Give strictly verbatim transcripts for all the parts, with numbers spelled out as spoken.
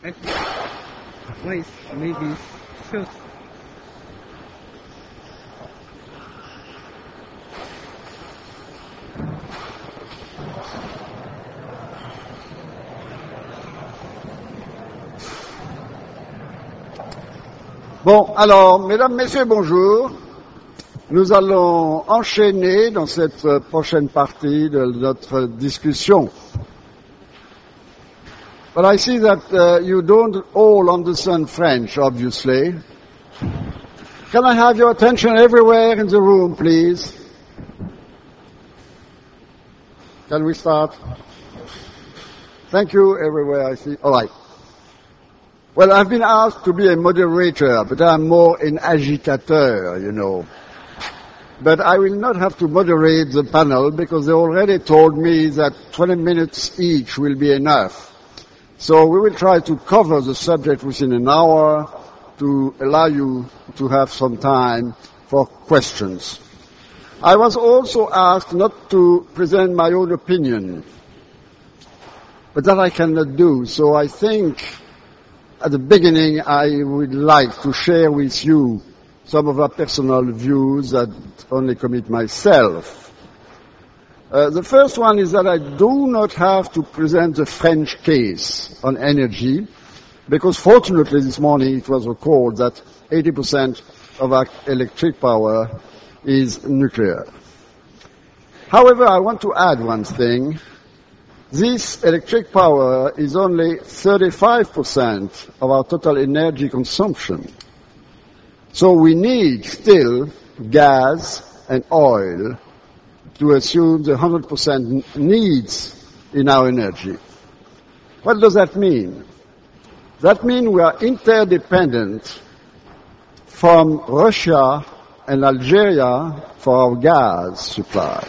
At least maybe shoot. Bon, alors, mesdames, messieurs, bonjour. Nous allons enchaîner dans cette prochaine partie de notre discussion. But I see that uh, you don't all understand French, obviously. Can I have your attention everywhere in the room, please? Can we start? Thank you, everywhere, I see. All right. Well, I've been asked to be a moderator, but I'm more an agitateur, you know. But I will not have to moderate the panel because they already told me that twenty minutes each will be enough. So we will try to cover the subject within an hour to allow you to have some time for questions. I was also asked not to present my own opinion, but that I cannot do. So I think at the beginning, I would like to share with you some of our personal views that only commit myself. Uh, the first one is that I do not have to present the French case on energy, because fortunately this morning it was recalled that eighty percent of our electric power is nuclear. However, I want to add one thing. This electric power is only thirty-five percent of our total energy consumption. So we need still gas and oil to assume the one hundred percent needs in our energy. What does that mean? That means we are interdependent from Russia and Algeria for our gas supply.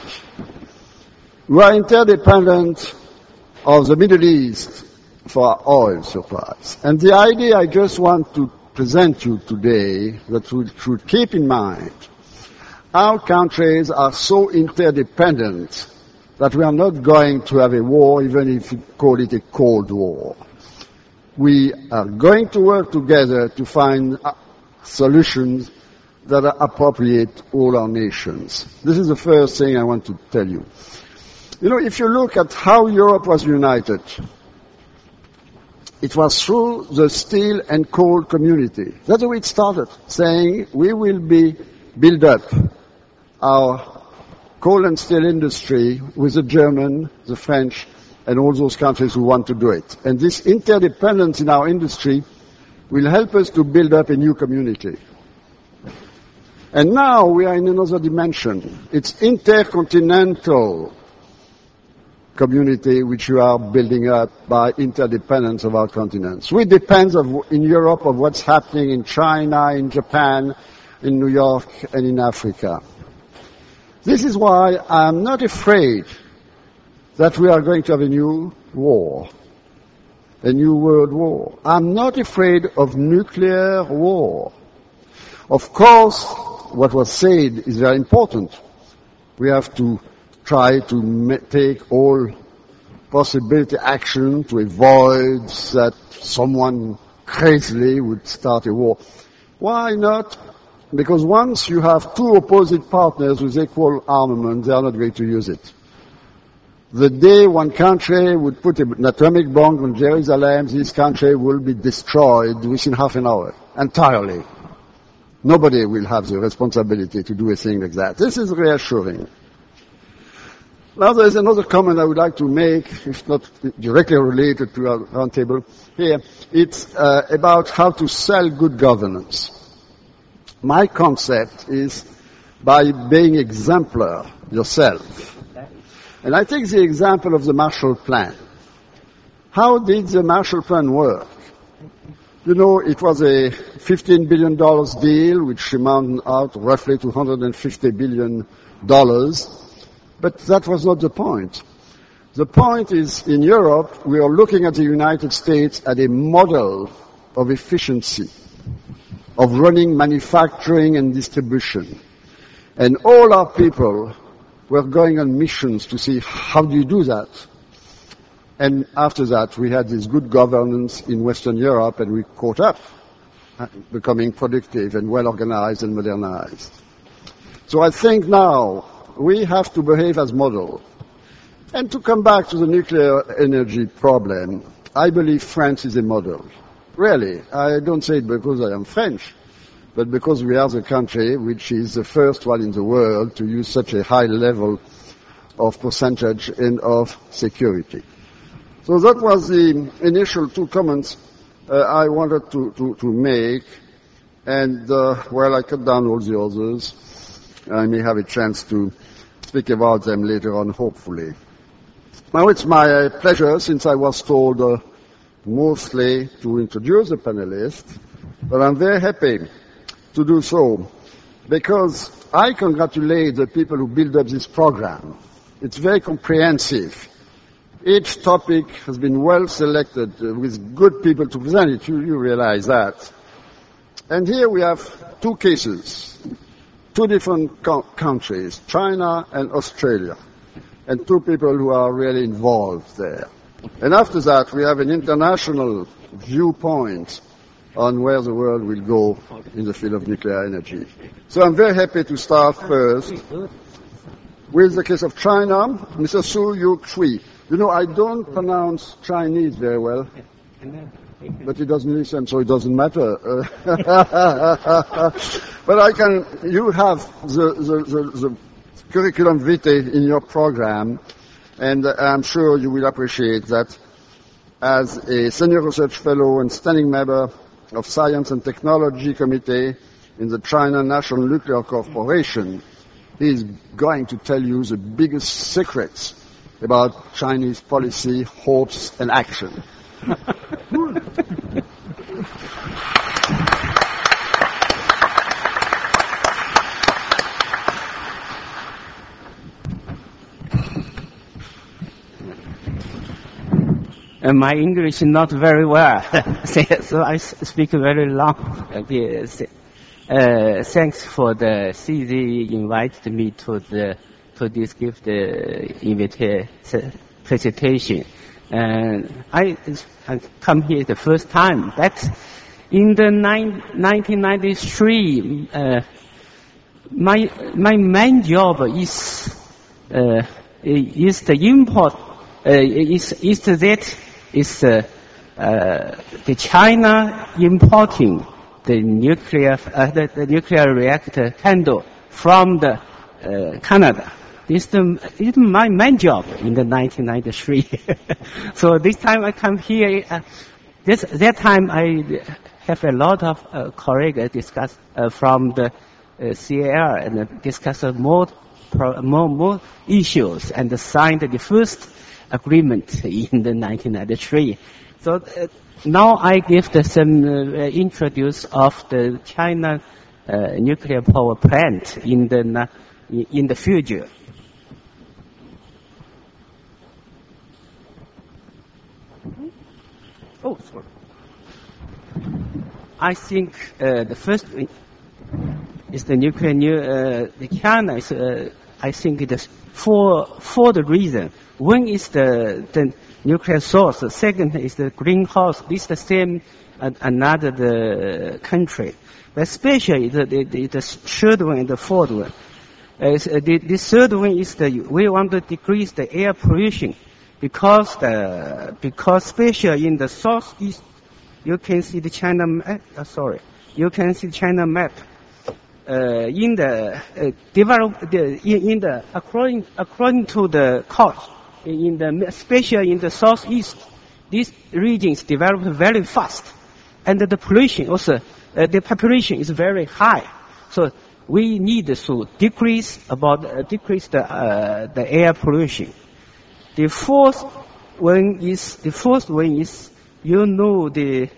We are interdependent of the Middle East for our oil supplies. And the idea I just want to present you today that we should keep in mind, our countries are so interdependent that we are not going to have a war, even if you call it a Cold War. We are going to work together to find solutions that are appropriate to all our nations. This is the first thing I want to tell you. You know, if you look at how Europe was united, it was through the steel and coal community. That's the way it started, saying we will be build up our coal and steel industry with the German, the French, and all those countries who want to do it. And this interdependence in our industry will help us to build up a new community. And now we are in another dimension. It's intercontinental community which you are building up by interdependence of our continents. We depend of, in Europe of what's happening in China, in Japan, in New York, and in Africa. This is why I'm not afraid that we are going to have a new war, a new world war. I'm not afraid of nuclear war. Of course, what was said is very important. We have to try to ma- take all possibility action to avoid that someone crazily would start a war. Why not? Because once you have two opposite partners with equal armament, they are not going to use it. The day one country would put an atomic bomb on Jerusalem, this country will be destroyed within half an hour, entirely. Nobody will have the responsibility to do a thing like that. This is reassuring. Now there is another comment I would like to make, if not directly related to our roundtable here. It's uh, about how to sell good governance. My concept is by being exemplar yourself. And I take the example of the Marshall Plan. How did the Marshall Plan work? You know, it was a fifteen billion dollars deal, which amounted out roughly to one hundred fifty billion dollars. But that was not the point. The point is, in Europe, we are looking at the United States as a model of efficiency, of running manufacturing and distribution. And all our people were going on missions to see how do you do that. And after that, we had this good governance in Western Europe, and we caught up, uh, becoming productive and well-organized and modernized. So I think now we have to behave as model. And to come back to the nuclear energy problem, I believe France is a model. Really, I don't say it because I am French, but because we are the country which is the first one in the world to use such a high level of percentage and of security. So that was the initial two comments uh, I wanted to, to, to make, and uh, well, I cut down all the others. I may have a chance to speak about them later on, hopefully. Now it's my pleasure, since I was told uh, mostly to introduce the panelists, but I'm very happy to do so, because I congratulate the people who build up this program. It's very comprehensive. Each topic has been well selected uh, with good people to present it. You, you realize that. And here we have two cases, two different co- countries, China and Australia, and two people who are really involved there. And after that, we have an international viewpoint on where the world will go in the field of nuclear energy. So I'm very happy to start first with the case of China, Mister Su Yu-Chui. You know, I don't pronounce Chinese very well, but he doesn't listen, so it doesn't matter. Uh, but I can, you have the, the, the, the curriculum vitae in your program, and I'm sure you will appreciate that as a senior research fellow and standing member of Science and Technology Committee in the China National Nuclear Corporation, he is going to tell you the biggest secrets about Chinese policy, hopes, and action. Uh, my English is not very well, so I speak very long. Uh, thanks for the C Z invited me to the to this give the invitation presentation. And I, I come here the first time. But in the nine, nineteen ninety-three, uh, my my main job is uh, is the import. Uh, is is that is uh, uh, the China importing the nuclear uh, the, the nuclear reactor handle from the uh, Canada. This is my main job in the nineteen ninety-three. So this time I come here. Uh, this that time I have a lot of uh, colleagues discuss uh, from the uh, C A R and uh, discuss uh, more, pro, more more issues and signed the first agreement in the nineteen ninety-three. So uh, now I give the some uh, introduce of the China uh, nuclear power plant in the in the future. Oh, sorry. I think uh, the first is the nuclear. New, uh, the China is. Uh, I think it is for for the reason. One is the the nuclear source. The second is the greenhouse. This is the same uh, another the country, but especially the the, the, the third one and the fourth one. Uh, the, the third one is the we want to decrease the air pollution. Because the because especially in the southeast, you can see the China map. Uh, sorry, you can see China map. Uh, in the uh, develop the in, in the according according to the cost in the especially in the southeast, these regions develop very fast, and the pollution also uh, the population is very high. So we need to decrease about uh, decrease the uh, the air pollution. The fourth one is the fourth one is you know the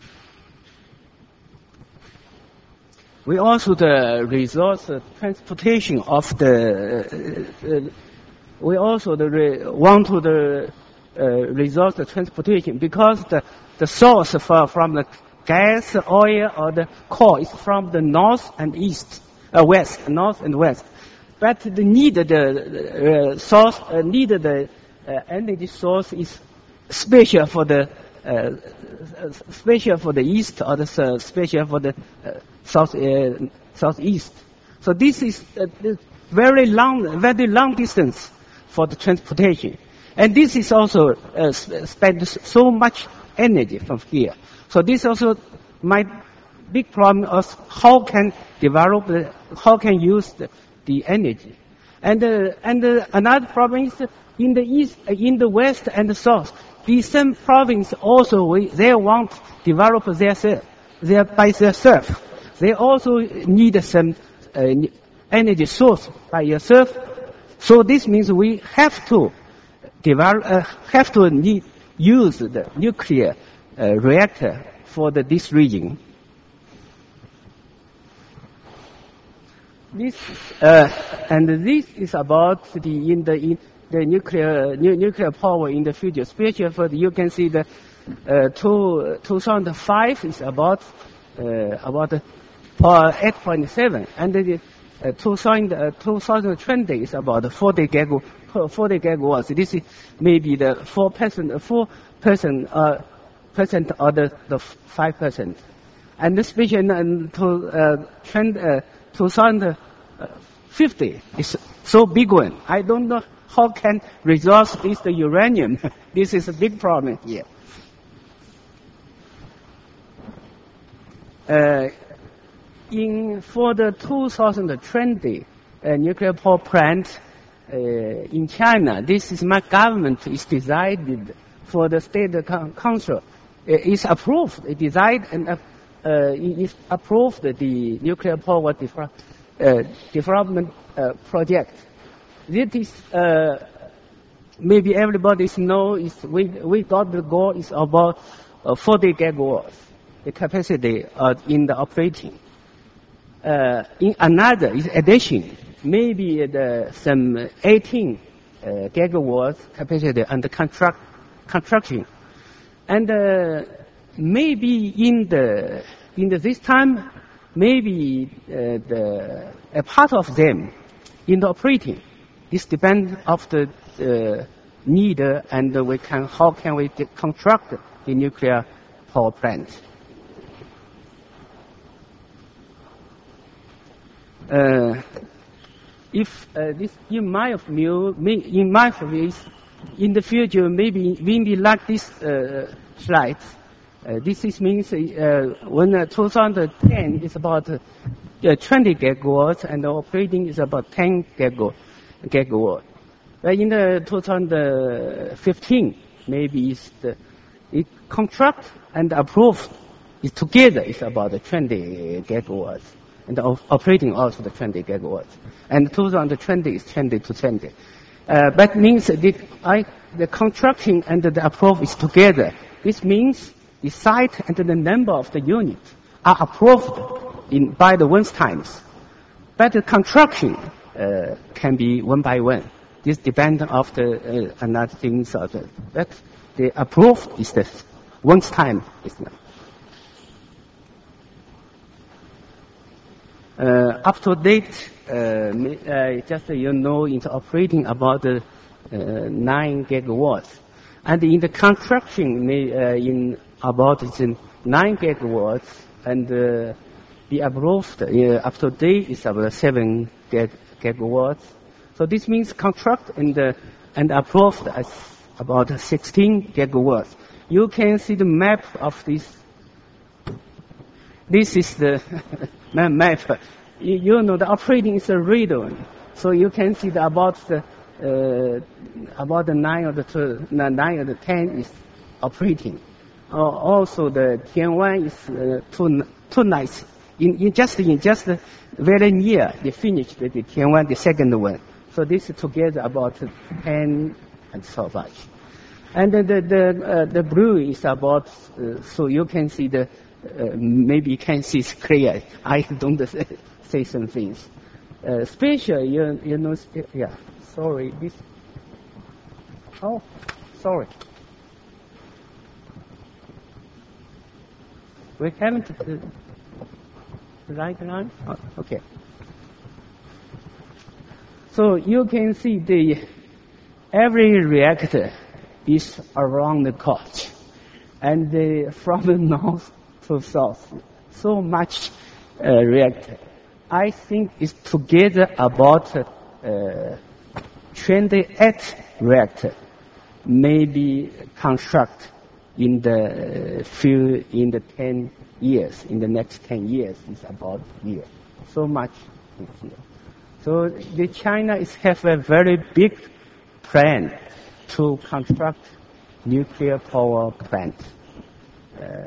we also the resource uh, transportation of the uh, uh, we also the re, want to the uh, resource transportation because the the source for, from the gas, oil or the coal is from the north and east, uh, west, north and west, but the need the uh, source uh, need the Uh, energy source is special for the uh, special for the east or the uh, special for the uh, south uh, southeast. So this is uh, very long, very long distance for the transportation, and this is also uh, spend so much energy from here. So this also my big problem of how can develop the, how can use the, the energy, and uh, and uh, another problem is in the east, uh, in the west and the south. The same province also we, they want to develop their self, their by themselves. They also need some uh, energy source by yourself. So this means we have to develop, uh, have to need, use the nuclear uh, reactor for the, this region. This uh, and this is about the in the in the nuclear nu nuclear power in the future. Especially for the, you can see the uh, two, two thousand five is about uh, about uh, eight point seven, and the uh, two thousand, uh, two thousand twenty is about forty gigawatts. forty gigawatts. This is maybe the four percent, four percent, uh, percent or the, the five percent. And especially until uh, trend, uh, two thousand fifty is so big one. I don't know how can resolve this the uranium. This is a big problem here. Uh, in for the two thousand twenty uh, nuclear power plant uh, in China, this is my government is decided for the state council. It is approved. It decided and uh, uh, is approved the nuclear power develop, uh, development uh, project. This is uh, maybe everybody knows. Is we we got the goal is about uh, forty gigawatts, the capacity uh, in the operating. Uh, in another is addition, maybe the some eighteen uh, gigawatts capacity under contract construction, and uh, maybe in the in the, this time maybe uh, the a part of them in the operating. This depends of the uh, need, uh, and we can how can we construct the nuclear power plant. Uh, if uh, this, in my view, in my view, in the future, maybe maybe like this uh, slide. Uh, this is means uh, when uh, two thousand ten is about uh, twenty gigawatts, and the operating is about ten gigawatt. gigawatt. Uh, in the two thousand fifteen, maybe it's the it contract and approved it together is about twenty gigawatts. And the operating also the twenty gigawatts. And two thousand twenty is twenty to twenty. Uh, that means that I, the construction and the approve is together. This means the site and the number of the units are approved in, by the one times. But the construction uh, can be one by one. This depends on the uh, another things. Of the, but the approved is the one time is not. Uh, up to date, uh, uh, just uh, you know, it's operating about uh, uh, nine gigawatts, and in the construction, may, uh, in about it's in nine gigawatts, and uh, the approved uh, up to date is about seven gig gigawatts. So this means contract and uh, and approved as about sixteen gigawatts. You can see the map of this. This is the map. You, you know the operating is a red one, so you can see the about the uh, about the nine or the two, nine or the ten is operating. Uh, also the Tianwan is uh, too too nice. In, in just in just very near they finished the, the Tianwan, the second one. So this is together about ten and so much. And the the the, uh, the blue is about uh, so you can see the. Uh, maybe you can see it's clear. I don't say some things. Uh, special, you, you know, yeah, sorry. This, oh, sorry. We haven't uh, right line? Oh, okay. So you can see the every reactor is around the coast. And uh, from the north to south, so much uh, reactor. I think it's together about uh, twenty-eight reactor, maybe construct in the few in the ten years. In the next ten years, is about here. So much is here. So the China is have a very big plan to construct nuclear power plant. Uh,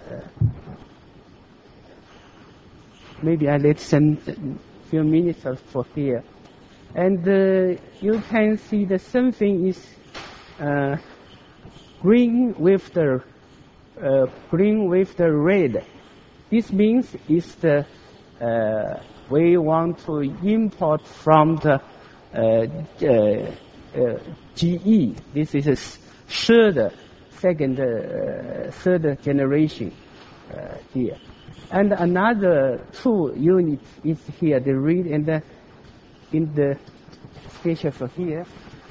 maybe I let some few minutes for here. And uh, you can see that something is uh, green with the uh, green with the red. This means is the uh, we want to import from the uh, uh, uh, G E. This is a third, second, uh, third generation uh, here. And another two units is here. The red and the in the station for here.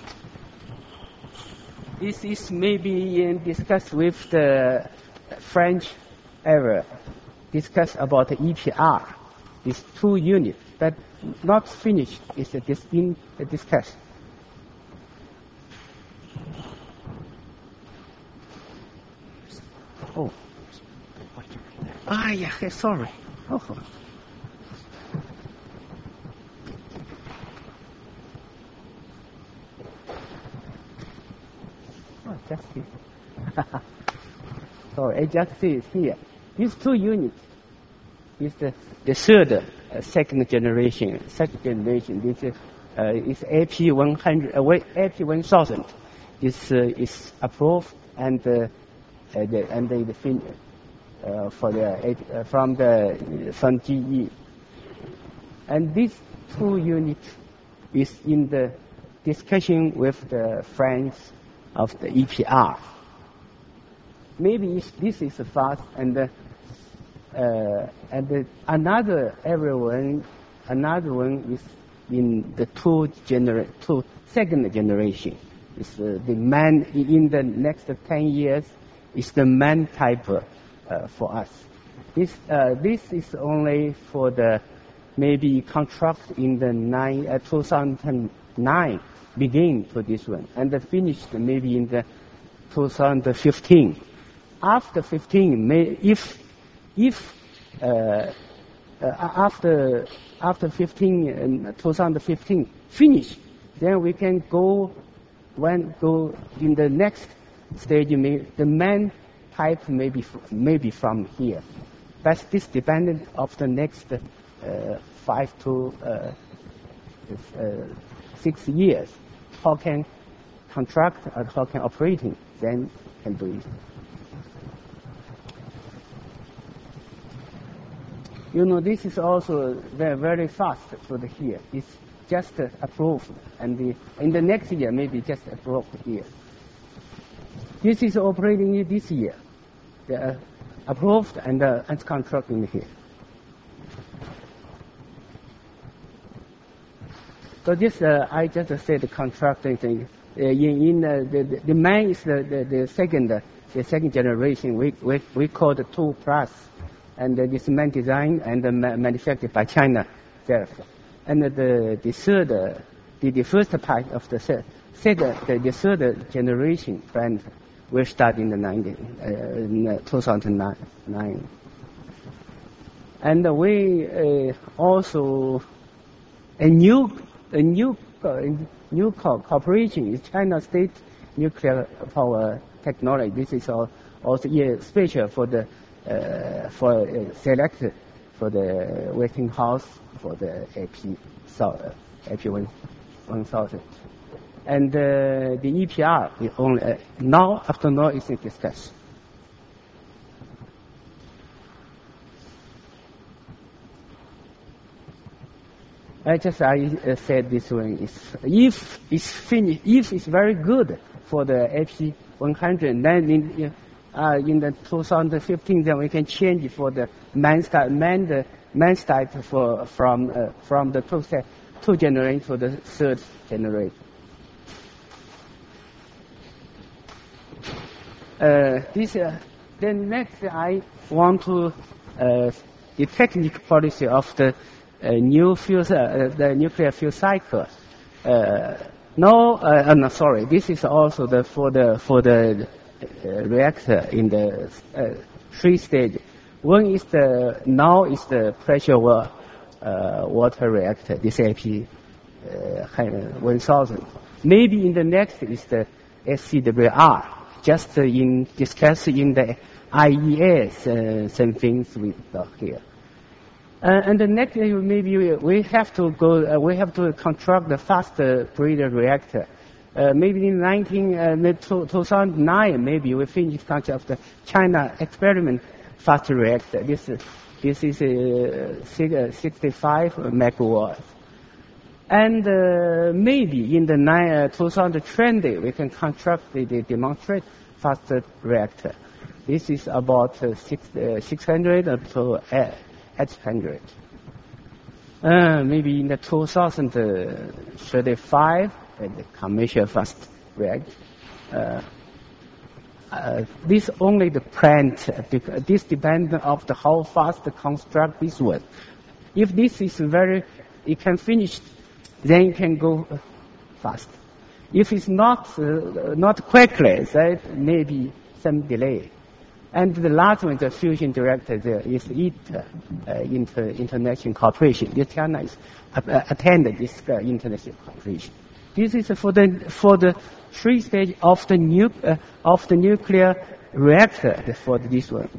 This is maybe in discussed with the French area, discuss about the E P R. These two units, but not finished. Is a dis in a discuss. Oh, ah, yeah. Sorry. Oh. Oh, just here. Sorry, I just see it here. These two units is the, the third, uh, second generation. Second generation. This is, uh, is A P one hundred, uh, A P one thousand. This uh, is approved and uh, uh, the, and the, the fin uh, for the uh, from the from G E. And these two units is in the discussion with the friends of the E P R. Maybe this is fast, and uh, uh, and the, another everyone, another one is in the two genera two second generation. It's uh, the man in the next ten years is the man type uh, for us. This uh, this is only for the maybe contract in the nine uh, two thousand nine begin for this one, and the finished maybe in the two thousand fifteen. After fifteen, may, if if uh, uh, after after fifteen, uh, two thousand fifteen finish, then we can go when go in the next stage. May, the main type may be maybe from here, but this dependent of the next uh, five to uh, uh, six years. How can contract or how can operating then can do it. You know, this is also very, very fast for the here. It's just uh, approved, and the, in the next year maybe just approved here. This is operating this year, uh, approved and uh, and contracting here. So this uh, I just said the contracting thing. Uh, in in uh, the, the the main is the, the, the second uh, the second generation. We we we call the two plus. And uh, this main design and uh, ma manufactured by China itself. And uh, the the third, uh, the, the first part of the third, third the, the third generation plant will start in the nineteen, uh, in, uh, two thousand nine. And uh, we uh, also a new a new uh, new co cooperation is China State Nuclear Power Technology. This is all, also yeah, special for the. Uh, for uh, selected for the Westinghouse for the A P so uh, A P one thousand, and uh, the E P R is only uh, now after now is in discussion. I just I uh, said this one is if it's finished, if it's very good for the A P one hundred, then in, uh, Uh, in the two thousand fifteen, then we can change it for the main type, main the main type for from uh, from the two two generation to the third generation. Uh, this, uh, then next I want to uh, the technical policy of the uh, new fuel, uh, the nuclear fuel cycle. Uh, no, uh, no, sorry. This is also the for the for the uh, reactor in the uh, three stage. One is the now is the pressure wa uh, water reactor, this A P uh, one thousand. Maybe in the next is the S C W R. Just uh, in discuss in the I E S uh, some things with uh, here. Uh, and the next uh, maybe we, we have to go. Uh, we have to construct the fast uh, breeder reactor. Uh, maybe in nineteen uh, two thousand nine, maybe we finish construct the China experiment fast reactor. This uh, this is uh, sixty-five megawatts. And uh, maybe in the nine, uh, twenty twenty, we can construct the, the demonstrate fast reactor. This is about uh, six, uh, six hundred to uh, eight hundred. Uh, maybe in the two thousand thirty-five, uh, the commercial fast reactor. Uh, uh, this only the plant. Uh, this depends on the how fast the construct this one. If this is very, it can finish. Then you can go fast. If it's not uh, not quickly, then maybe some delay. And the last one, the fusion reactor, there is it uh, inter, international cooperation. The China is uh, attended this uh, international cooperation. This is for the for the three stage of the nu uh, of the nuclear reactor for this one.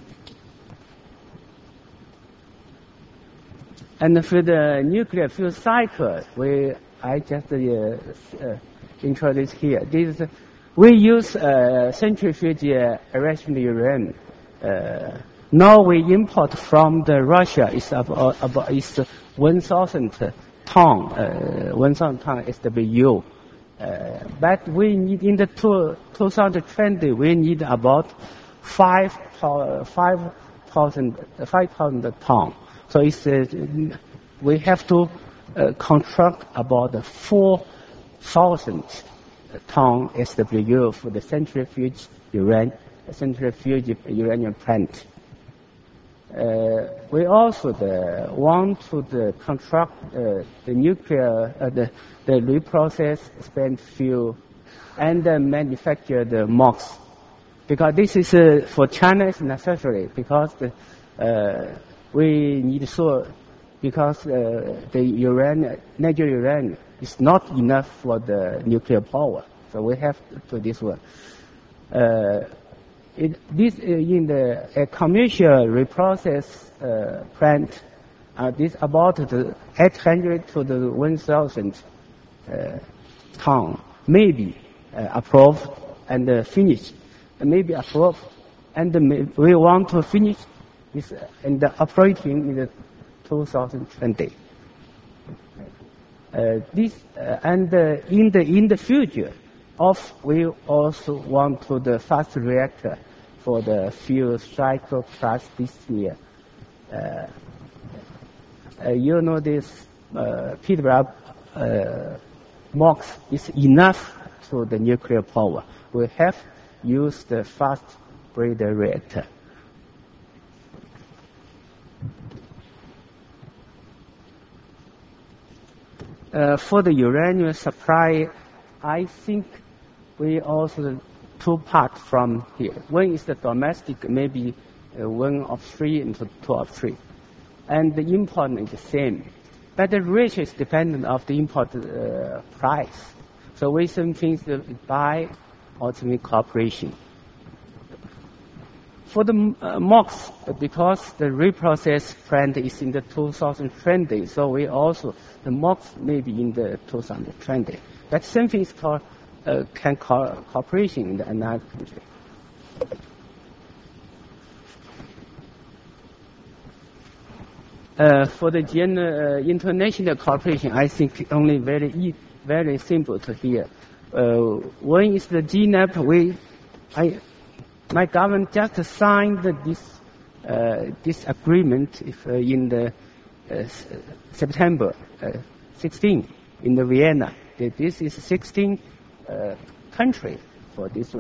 And for the nuclear fuel cycle, we I just uh, uh, introduced here. This is, we use uh, centrifuge uh, enrichment uranium. Uh, now we import from the Russia is about, about is one thousand ton, uh, one thousand ton S W U. Uh, but we need in the two, twenty twenty we need about five five thousand five thousand ton. So it's, uh, we have to uh, construct about four thousand ton S W U for the centrifuge uranium, centrifuge uranium plant. Uh, we also the, want to the construct uh, the nuclear, uh, the, the reprocess spent fuel and uh, manufacture the M O X. Because this is uh, for China is necessary because the, uh, we need so because uh, the uranium, natural uranium is not enough for the nuclear power. So we have to do this one. Uh, it, this uh, in the uh, commercial reprocess uh, plant, uh, this about the eight hundred to the one thousand uh, ton, maybe uh, approved and uh, finished, uh, maybe approved, and uh, we want to finish this uh, and uh, operating in the two thousand twenty. Uh, this uh, and uh, in the in the future, of we also want to the fast reactor for the fuel cycle plus this year. Uh, uh, you know this uh, Peterborough uh, M O X is enough to the nuclear power. We have used the fast breeder reactor. Uh, for the uranium supply, I think we also two parts from here. One is the domestic, maybe uh, one of three and two of three. And the import is the same. But the ratio is dependent of the import uh, price. So we some things to buy or to make cooperation. For the uh, M O X, because the reprocess plant is in the two thousand twenty, so we also, the M O X may be in the two thousand twenty. But same thing is called, uh, can call cooperation in the another country. Uh, for the general, uh, international cooperation, I think only very e very simple to hear. Uh, one is the G N A P. We, I, my government just signed this uh, this agreement if, uh, in the uh, September uh, sixteenth in the Vienna. This is sixteen uh, country for this one.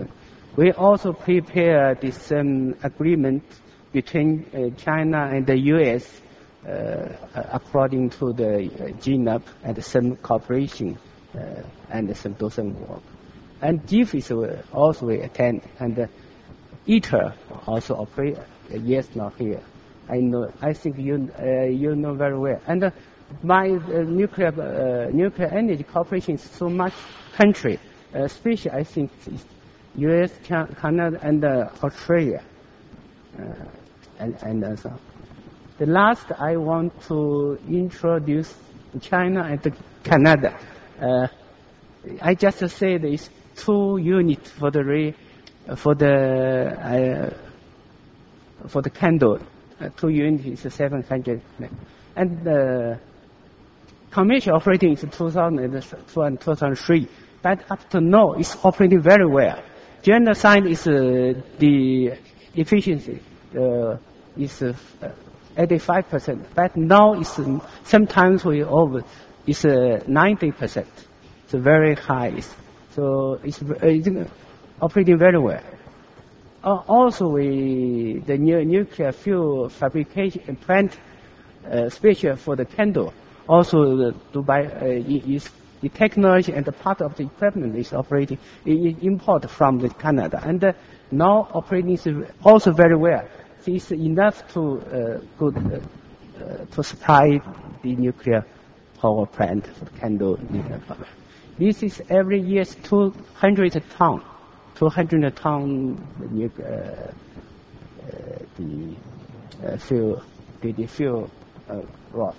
We also prepare this um, agreement between uh, China and the U S uh, according to the uh, G N U P and some cooperation uh, and some dozen work. And G I F is uh, also attend, and uh, ITER also operate. Uh, yes, not here. I know. I think you uh, you know very well. And uh, my uh, nuclear uh, nuclear energy cooperation is so much country, uh, especially I think U S, Canada, and uh, Australia, uh, and and uh, so. The last I want to introduce China and Canada. Uh, I just said it's two units for the re, for the uh, for the candle. Uh, two units is seven hundred, and the commercial operating is two thousand two and two thousand three. But up to now, it's operating very well. General sign is uh, the efficiency uh, is uh, eighty-five percent, but now it's uh, sometimes we over it's uh, ninety percent. It's very high. So it's, uh, it's operating very well. Uh, also, we the new nuclear fuel fabrication plant, uh, special for the candle. Also, the Dubai uh, is the technology and the part of the equipment is operating import from the Canada, and uh, now operating is also very well. So it's enough to uh, good uh, uh, to supply the nuclear power plant for the candle nuclear power. This is every year two hundred ton, two hundred ton nuclear uh, uh, the uh, fuel, the, the fuel uh, rod.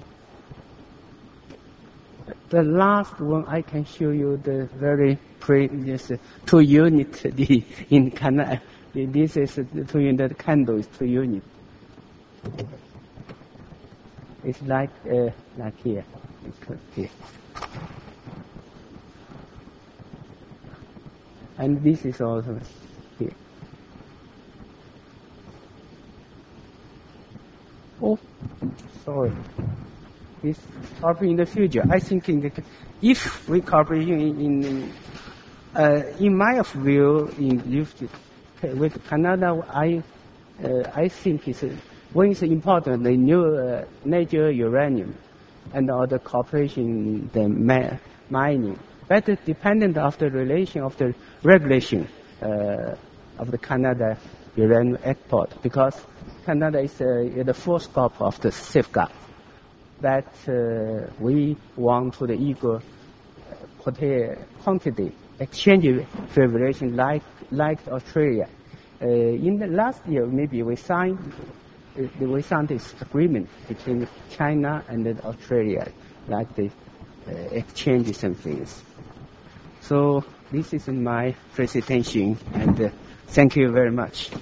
The last one I can show you the very previous two unit the in Canada. This is the two unit candle is two unit. It's like uh, like here. It's here. And this is also here. Oh, sorry. This cooperation in the future. I think in the, if we cooperate in, in, uh, in my view, in with Canada, I uh, I think it's one is important the new uh, natural uranium and all the cooperation the ma- mining, but it's dependent of the relation of the regulation uh, of the Canada uranium export, because Canada is uh, the full scope of the safeguard. That uh, we want to the equal quantity exchange favoration like like Australia. Uh, in the last year, maybe we signed uh, we signed this agreement between China and Australia, like the uh, exchanges and things. So this is my presentation, and uh, thank you very much.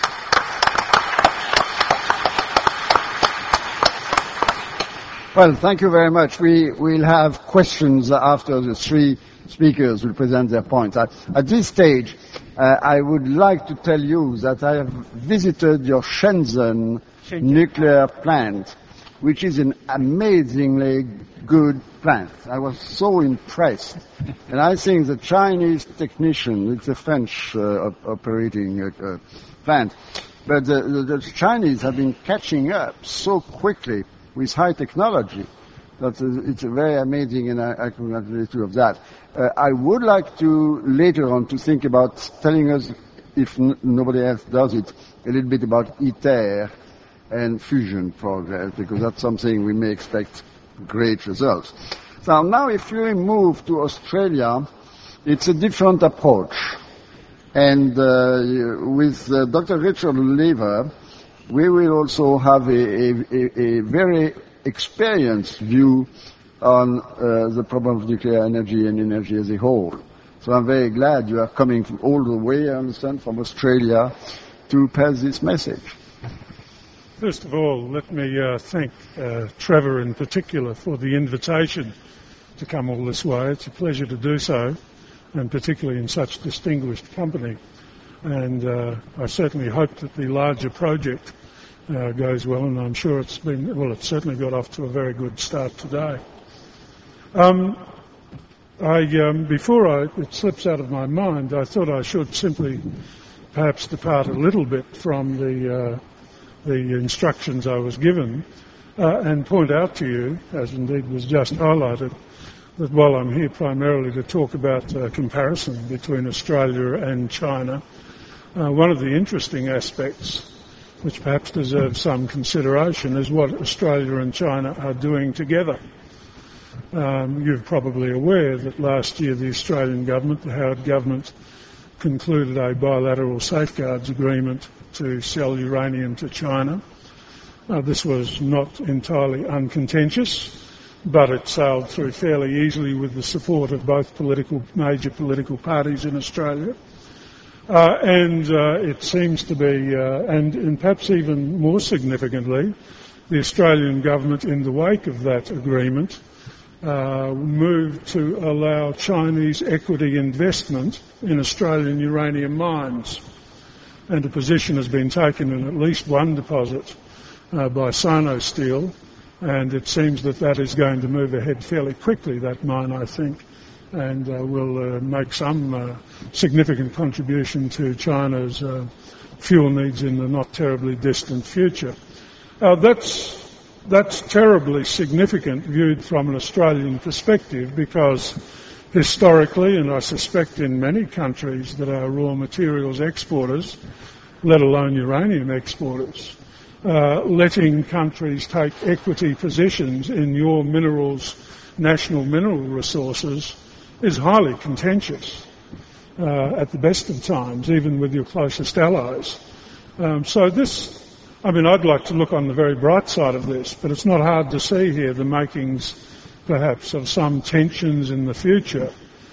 Well, thank you very much. We will have questions after the three speakers will present their points. At, at this stage, uh, I would like to tell you that I have visited your Shenzhen, Shenzhen nuclear plant, which is an amazingly good plant. I was so impressed. And I think the Chinese technician, it's a French uh, operating uh, plant, but the, the, the Chinese have been catching up so quickly with high technology. That it's very amazing, and I, I congratulate you of that. Uh, I would like to later on to think about telling us, if n- nobody else does it, a little bit about ITER and fusion projects, because that's something we may expect great results. So now if we move to Australia, it's a different approach. And uh, with uh, Doctor Richard Lever, we will also have a, a, a, a very experienced view on uh, the problem of nuclear energy and energy as a whole. So I'm very glad you are coming from all the way, I understand, from Australia to pass this message. First of all, let me uh, thank uh, Trevor in particular for the invitation to come all this way. It's a pleasure to do so, and particularly in such distinguished company. And uh, I certainly hope that the larger project uh, goes well, and I'm sure it's been, well, it's certainly got off to a very good start today. Um, I, um, before I, it slips out of my mind, I thought I should simply perhaps depart a little bit from the, uh, the instructions I was given uh, and point out to you, as indeed was just highlighted, that while I'm here primarily to talk about uh, comparison between Australia and China, uh, one of the interesting aspects which perhaps deserves some consideration is what Australia and China are doing together. Um, you're probably aware that last year the Australian government, the Howard government, concluded a bilateral safeguards agreement to sell uranium to China. Uh, this was not entirely uncontentious, but it sailed through fairly easily with the support of both political, major political parties in Australia. Uh, and uh, it seems to be, uh, and, and perhaps even more significantly, the Australian government, in the wake of that agreement, uh, moved to allow Chinese equity investment in Australian uranium mines. And a position has been taken in at least one deposit uh, by Sinosteel, and it seems that that is going to move ahead fairly quickly, that mine, I think, and uh, will uh, make some uh, significant contribution to China's uh, fuel needs in the not terribly distant future. Uh, that's, that's terribly significant viewed from an Australian perspective, because historically, and I suspect in many countries that are raw materials exporters, let alone uranium exporters, uh, letting countries take equity positions in your minerals, national mineral resources, is highly contentious uh, at the best of times, even with your closest allies. Um, so this, I mean, I'd like to look on the very bright side of this, but it's not hard to see here the makings, perhaps, of some tensions in the future.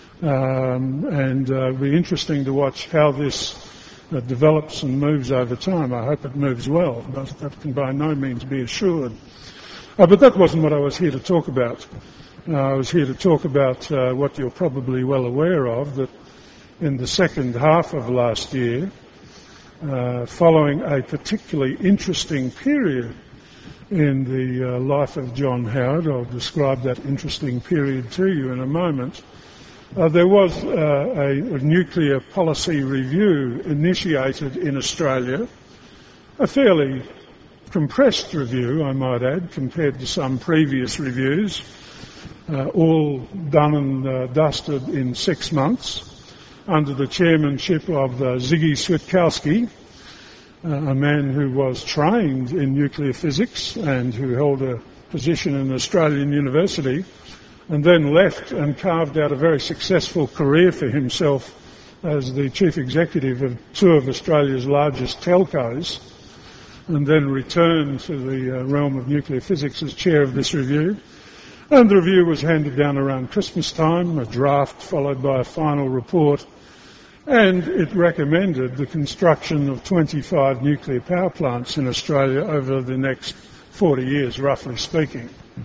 Um, and uh, it'll be interesting to watch how this uh, develops and moves over time. I hope it moves well, but that can by no means be assured. Uh, but that wasn't what I was here to talk about. Uh, I was here to talk about uh, what you're probably well aware of, that in the second half of last year, uh, following a particularly interesting period in the uh, life of John Howard, I'll describe that interesting period to you in a moment, uh, there was uh, a, a nuclear policy review initiated in Australia, a fairly compressed review, I might add, compared to some previous reviews, Uh, all done and uh, dusted in six months under the chairmanship of uh, Ziggy Switkowski, uh, a man who was trained in nuclear physics and who held a position in an Australian university, and then left and carved out a very successful career for himself as the chief executive of two of Australia's largest telcos, and then returned to the uh, realm of nuclear physics as chair of this review. And the review was handed down around Christmas time, a draft followed by a final report, and it recommended the construction of twenty-five nuclear power plants in Australia over the next forty years, roughly speaking.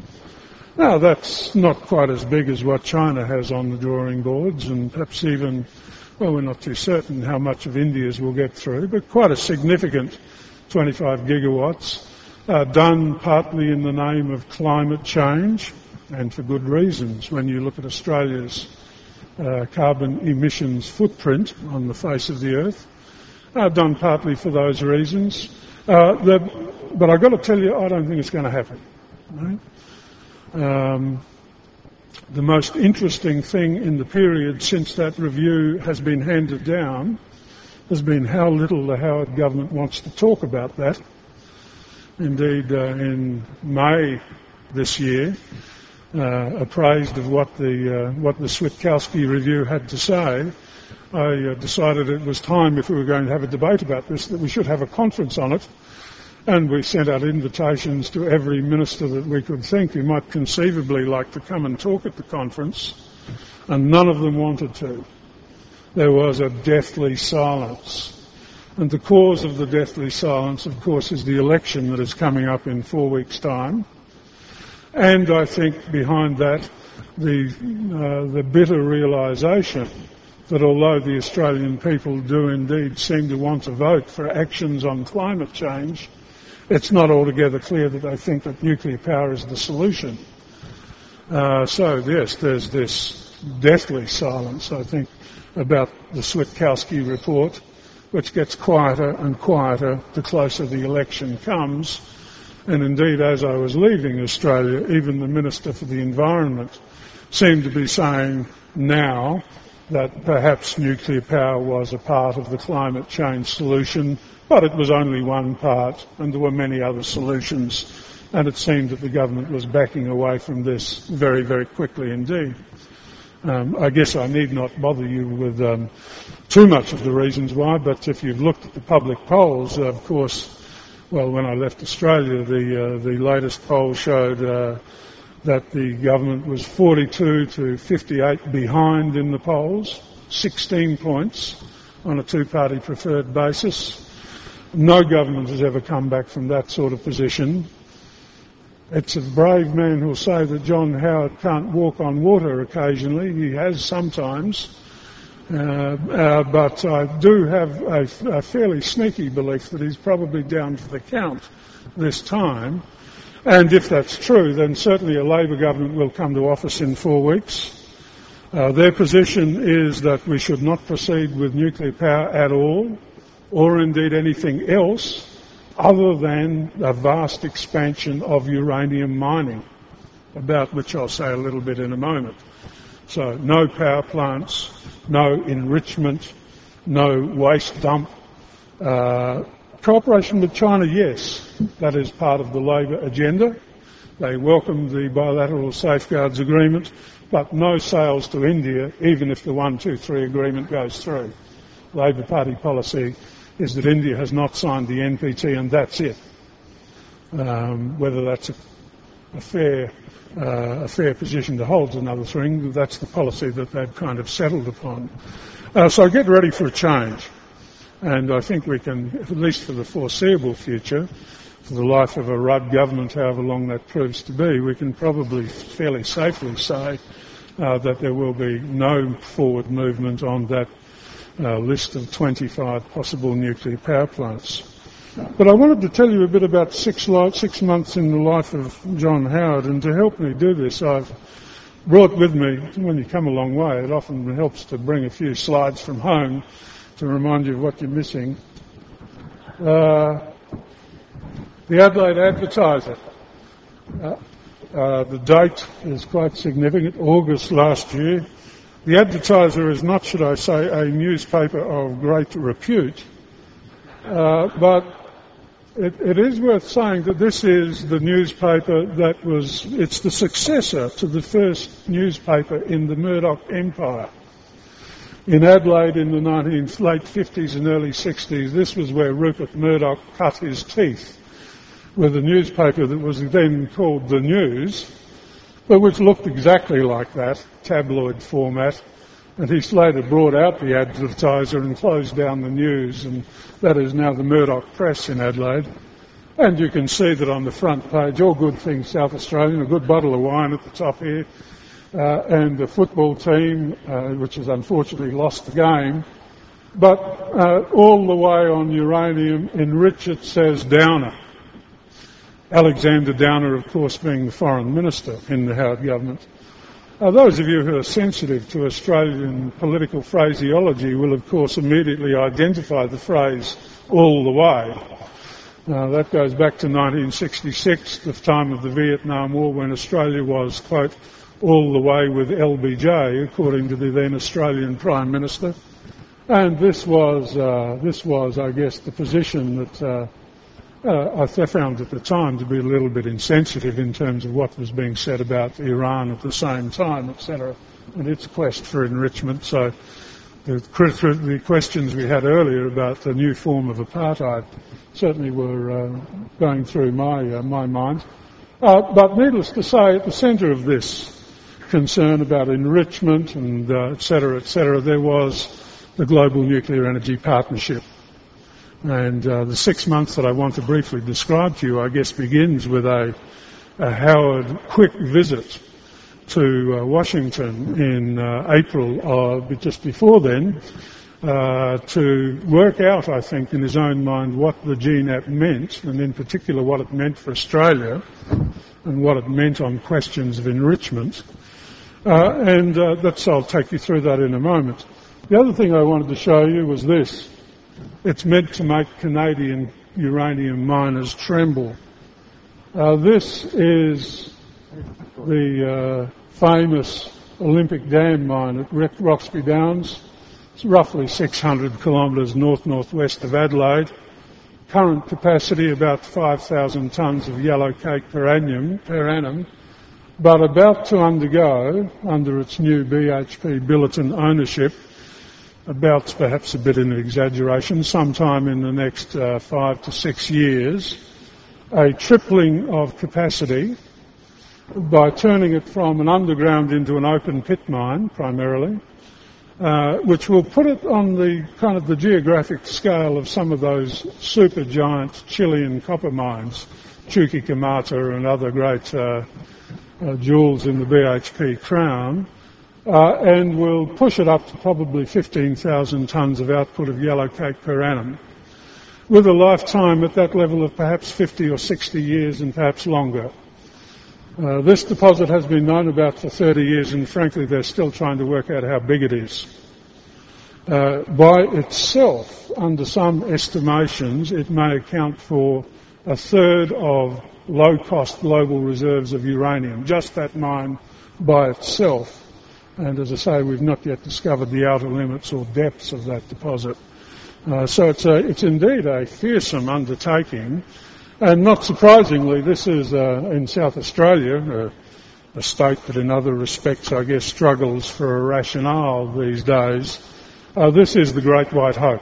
Now, that's not quite as big as what China has on the drawing boards, and perhaps even, well, we're not too certain how much of India's we'll get through, but quite a significant twenty-five gigawatts, uh, done partly in the name of climate change, and for good reasons. When you look at Australia's uh, carbon emissions footprint on the face of the earth, uh, done partly for those reasons. Uh, the, but I've got to tell you, I don't think it's going to happen. Right? Um, the most interesting thing in the period since that review has been handed down has been how little the Howard government wants to talk about that. Indeed, uh, in May this year, Uh, appraised of what the uh, what the Switkowski review had to say, I uh, decided it was time, if we were going to have a debate about this, that we should have a conference on it. And we sent out invitations to every minister that we could think who might conceivably like to come and talk at the conference, and none of them wanted to. There was a deathly silence. And the cause of the deathly silence, of course, is the election that is coming up in four weeks' time. And I think behind that, the, uh, the bitter realisation that although the Australian people do indeed seem to want to vote for actions on climate change, it's not altogether clear that they think that nuclear power is the solution. Uh, so, yes, there's this deathly silence, I think, about the Switkowski report, which gets quieter and quieter the closer the election comes. And indeed, as I was leaving Australia, even the Minister for the Environment seemed to be saying now that perhaps nuclear power was a part of the climate change solution, but it was only one part, and there were many other solutions, and it seemed that the government was backing away from this very, very quickly indeed. Um, I guess I need not bother you with um, too much of the reasons why, but if you've looked at the public polls, uh, of course, well, when I left Australia, the uh, the latest poll showed uh, that the government was forty-two to fifty-eight behind in the polls, sixteen points on a two-party preferred basis. No government has ever come back from that sort of position. It's a brave man who'll say that John Howard can't walk on water occasionally. He has sometimes. Uh, uh, but I do have a, a fairly sneaky belief that he's probably down for the count this time. And if that's true, then certainly a Labor government will come to office in four weeks. Uh, their position is that we should not proceed with nuclear power at all, or indeed anything else, other than a vast expansion of uranium mining, about which I'll say a little bit in a moment. So no power plants, no enrichment, no waste dump. Uh, cooperation with China, yes, that is part of the Labor agenda. They welcome the bilateral safeguards agreement, but no sales to India, even if the one two three agreement goes through. Labor Party policy is that India has not signed the N P T and that's it. Um, whether that's a, a fair uh, a fair position to hold is another thing. That's the policy that they've kind of settled upon. Uh, so get ready for a change. And I think we can, at least for the foreseeable future, for the life of a Rudd government, however long that proves to be, we can probably fairly safely say uh, that there will be no forward movement on that uh, list of twenty-five possible nuclear power plants. But I wanted to tell you a bit about six, li- six months in the life of John Howard, and to help me do this, I've brought with me, when you come a long way, it often helps to bring a few slides from home to remind you of what you're missing. Uh, the Adelaide Advertiser. Uh, uh, the date is quite significant, August last year. The Advertiser is not, should I say, a newspaper of great repute, uh, but it, it is worth saying that this is the newspaper that was, it's the successor to the first newspaper in the Murdoch Empire. In Adelaide in the nineteen, late fifties and early sixties, this was where Rupert Murdoch cut his teeth with a newspaper that was then called The News, but which looked exactly like that, tabloid format. And he later brought out the Advertiser and closed down the News, and that is now the Murdoch Press in Adelaide. And you can see that on the front page, all good things South Australian, a good bottle of wine at the top here, uh, and the football team, uh, which has unfortunately lost the game. But uh, all the way on uranium, enrich it, says Downer. Alexander Downer, of course, being the foreign minister in the Howard government. Uh, those of you who are sensitive to Australian political phraseology will, of course, immediately identify the phrase all the way. Uh, that goes back to nineteen sixty-six, the time of the Vietnam War, when Australia was, quote, all the way with L B J, according to the then Australian Prime Minister. And this was, uh, this was, I guess, the position that uh, Uh, I found at the time to be a little bit insensitive in terms of what was being said about Iran at the same time, et cetera, and its quest for enrichment. So the, the questions we had earlier about the new form of apartheid certainly were uh, going through my uh, my mind. Uh, but needless to say, at the centre of this concern about enrichment and uh, et cetera, et cetera, there was the Global Nuclear Energy Partnership. And uh, the six months that I want to briefly describe to you, I guess, begins with a, a Howard quick visit to uh, Washington in uh, April, or just before then, uh, to work out, I think, in his own mind what the G NAP meant, and in particular what it meant for Australia. and what it meant on questions of enrichment. Uh, and uh, that's, I'll take you through that in a moment. The other thing I wanted to show you was this. It's meant to make Canadian uranium miners tremble. Uh, this is the uh, famous Olympic Dam mine at Roxby Downs. It's roughly six hundred kilometres north-northwest of Adelaide. Current capacity about five thousand tonnes of yellow cake per annum, per annum, but about to undergo, under its new B H P Billiton ownership, about perhaps a bit in exaggeration, sometime in the next uh, five to six years, a tripling of capacity by turning it from an underground into an open pit mine, primarily, uh, which will put it on the kind of the geographic scale of some of those supergiant Chilean copper mines, Chuquicamata and other great uh, uh, jewels in the B H P crown, uh, and will push it up to probably fifteen thousand tonnes of output of yellow cake per annum, with a lifetime at that level of perhaps fifty or sixty years and perhaps longer. Uh, this deposit has been known about for thirty years, and frankly they're still trying to work out how big it is. Uh, by itself, under some estimations, it may account for a third of low-cost global reserves of uranium, just that mine by itself. And as I say, we've not yet discovered the outer limits or depths of that deposit. Uh, so it's, a, it's indeed a fearsome undertaking. And not surprisingly, this is uh, in South Australia, uh, a state that in other respects, I guess, struggles for a rationale these days. Uh, this is the Great White Hope.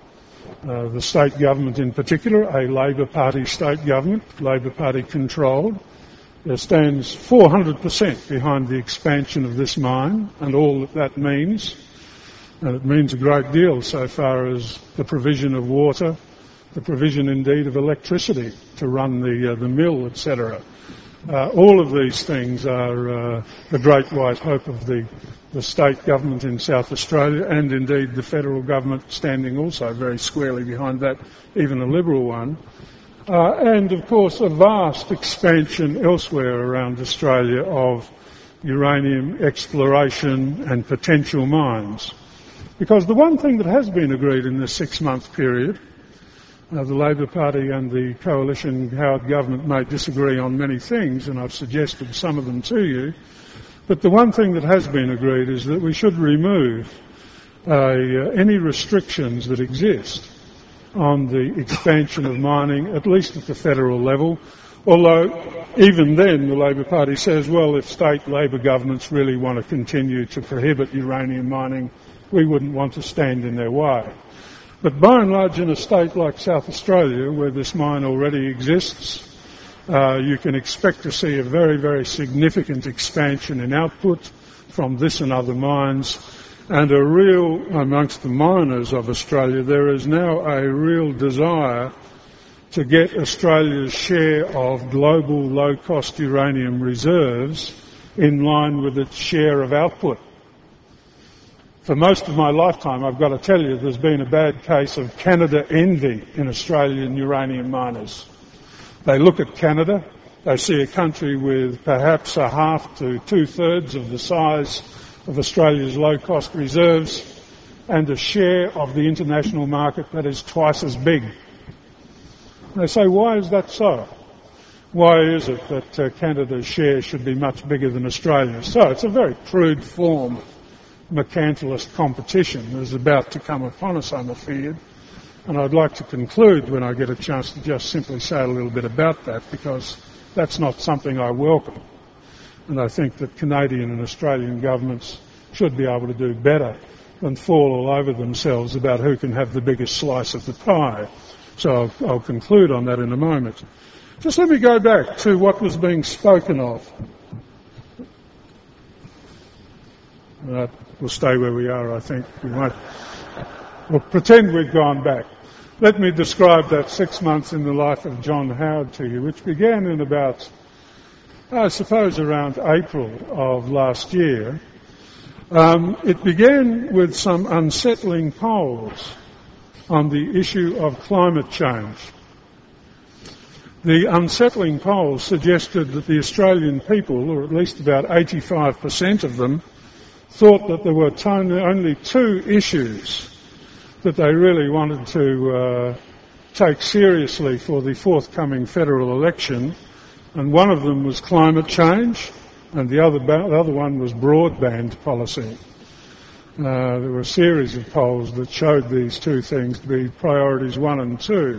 Uh, the state government in particular, a Labor Party state government, Labor Party controlled, uh, stands four hundred percent behind the expansion of this mine and all that that means. And it means a great deal so far as the provision of water, the provision indeed of electricity to run the uh, the mill, et cetera. Uh, all of these things are uh, the great white hope of the, the state government in South Australia, and indeed the federal government standing also very squarely behind that, even a Liberal one. Uh, and of course a vast expansion elsewhere around Australia of uranium exploration and potential mines. Because the one thing that has been agreed in this six-month period, Uh, the Labor Party and the coalition Howard government may disagree on many things, and I've suggested some of them to you, but the one thing that has been agreed is that we should remove uh, uh, any restrictions that exist on the expansion of mining, at least at the federal level, although even then the Labor Party says, well, if state Labor governments really want to continue to prohibit uranium mining, we wouldn't want to stand in their way. But by and large, in a state like South Australia, where this mine already exists, uh, you can expect to see a very, very significant expansion in output from this and other mines, and a real, amongst the miners of Australia, there is now a real desire to get Australia's share of global low-cost uranium reserves in line with its share of output. For most of my lifetime, I've got to tell you, there's been a bad case of Canada envy in Australian uranium miners. They look at Canada, they see a country with perhaps a half to two-thirds of the size of Australia's low-cost reserves and a share of the international market that is twice as big. They say, why is that so? Why is it that uh, Canada's share should be much bigger than Australia's? So it's a very crude form mercantilist competition that is about to come upon us, I'm afraid. And I'd like to conclude, when I get a chance, to just simply say a little bit about that, because that's not something I welcome. And I think that Canadian and Australian governments should be able to do better than fall all over themselves about who can have the biggest slice of the pie. So I'll, I'll conclude on that in a moment. Just let me go back to what was being spoken of. Uh, we'll stay where we are, I think. We might we'll pretend we've gone back. Let me describe that six months in the life of John Howard to you, which began in about, I suppose, around April of last year. Um, it began with some unsettling polls on the issue of climate change. The unsettling polls suggested that the Australian people, or at least about eighty-five percent of them, thought that there were only two issues that they really wanted to uh, take seriously for the forthcoming federal election, and one of them was climate change, and the other, the other one was broadband policy. Uh, there were a series of polls that showed these two things to be priorities one and two.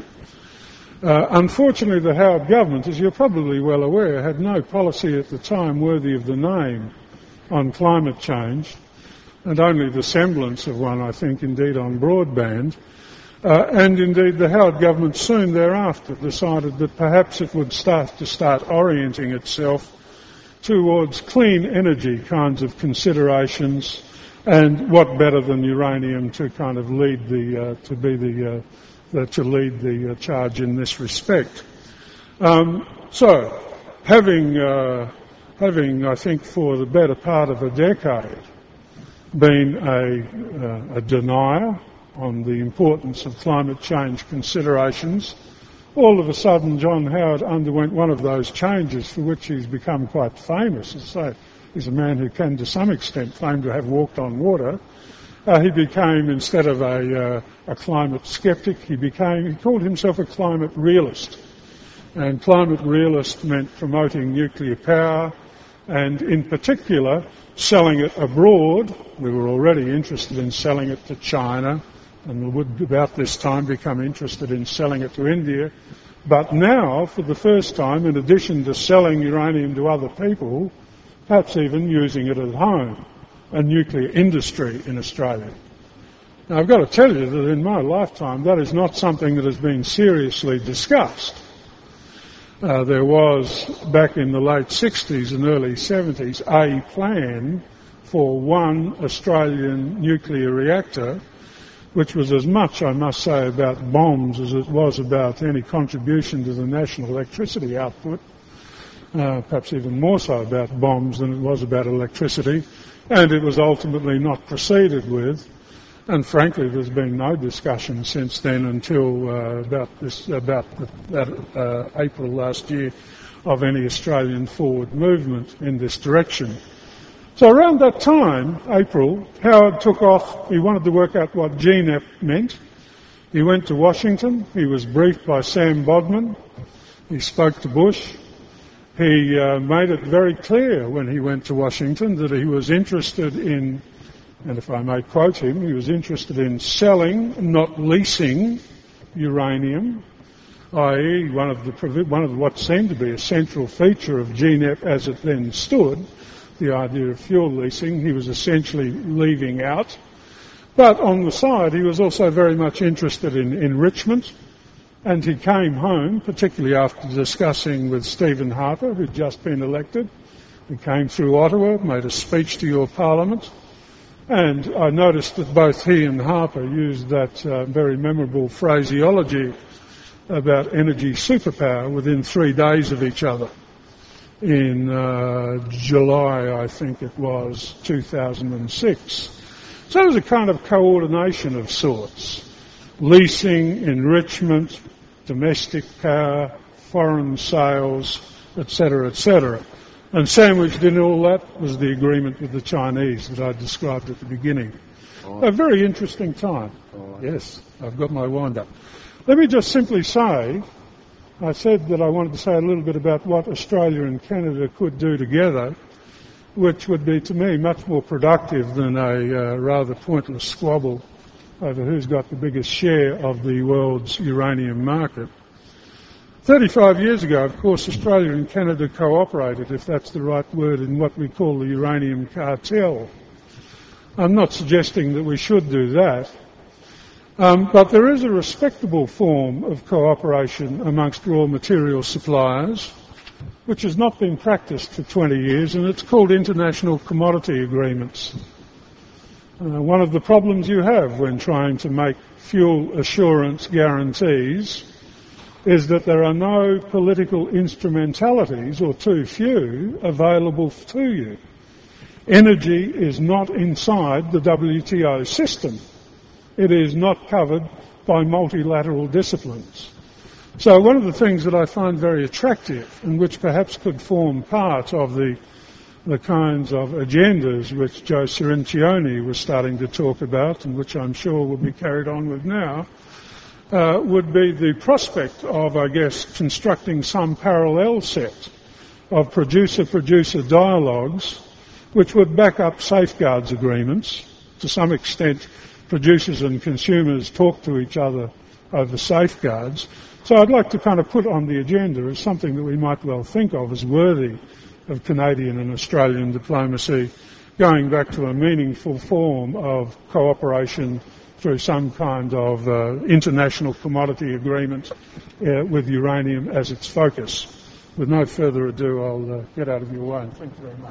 Uh, unfortunately, the Howard government, as you're probably well aware, had no policy at the time worthy of the name on climate change, and only the semblance of one, I think, indeed, on broadband. Uh, and indeed, the Howard government soon thereafter decided that perhaps it would start to start orienting itself towards clean energy kinds of considerations, and what better than uranium to kind of lead the, uh, to be the, uh, the, to lead the uh, charge in this respect. Um, so, having, uh, having, I think, for the better part of a decade, been a, uh, a denier on the importance of climate change considerations, all of a sudden John Howard underwent one of those changes for which he's become quite famous. As I say, he's a man who can, to some extent, claim to have walked on water. Uh, he became, instead of a, uh, a climate sceptic, he became, he called himself a climate realist. And climate realist meant promoting nuclear power, and in particular, selling it abroad. We were already interested in selling it to China, and we would about this time become interested in selling it to India. But now, for the first time, in addition to selling uranium to other people, perhaps even using it at home, a nuclear industry in Australia. Now, I've got to tell you that in my lifetime, that is not something that has been seriously discussed. Uh, there was, back in the late sixties and early seventies, a plan for one Australian nuclear reactor, which was as much, I must say, about bombs as it was about any contribution to the national electricity output, uh, perhaps even more so about bombs than it was about electricity, and it was ultimately not proceeded with. And frankly, there's been no discussion since then until uh, about this, about the, that, uh, April last year, of any Australian forward movement in this direction. So around that time, April, Howard took off. He wanted to work out what G N E P meant. He went to Washington. He was briefed by Sam Bodman. He spoke to Bush. He uh, made it very clear when he went to Washington that he was interested in, and if I may quote him, he was interested in selling, not leasing, uranium, that is one of the one of what seemed to be a central feature of G N E P as it then stood, the idea of fuel leasing, he was essentially leaving out. But on the side, he was also very much interested in enrichment, and he came home, particularly after discussing with Stephen Harper, who'd just been elected. He came through Ottawa, made a speech to your Parliament, and I noticed that both he and Harper used that uh, very memorable phraseology about energy superpower within three days of each other. In uh, July, I think it was, two thousand six. So it was a kind of coordination of sorts. Leasing, enrichment, domestic power, foreign sales, et cetera, et cetera. And sandwiched in all that was the agreement with the Chinese that I described at the beginning. Oh. A very interesting time. Oh. Yes, I've got my wind up. Let me just simply say, I said that I wanted to say a little bit about what Australia and Canada could do together, which would be, to me, much more productive than a uh, rather pointless squabble over who's got the biggest share of the world's uranium market. thirty-five years ago, of course, Australia and Canada cooperated, if that's the right word, in what we call the uranium cartel. I'm not suggesting that we should do that. Um, but there is a respectable form of cooperation amongst raw material suppliers, which has not been practiced for twenty years, and it's called international commodity agreements. Uh, one of the problems you have when trying to make fuel assurance guarantees is that there are no political instrumentalities, or too few, available to you. Energy is not inside the W T O system. It is not covered by multilateral disciplines. So one of the things that I find very attractive, and which perhaps could form part of the the kinds of agendas which Joe Cirincione was starting to talk about, and which I'm sure will be carried on with now, uh, would be the prospect of, I guess, constructing some parallel set of producer-producer dialogues which would back up safeguards agreements. To some extent, producers and consumers talk to each other over safeguards. So I'd like to kind of put on the agenda as something that we might well think of as worthy of Canadian and Australian diplomacy, going back to a meaningful form of cooperation through some kind of uh, international commodity agreement uh, with uranium as its focus. With no further ado, I'll uh, get out of your way. Thank you very much.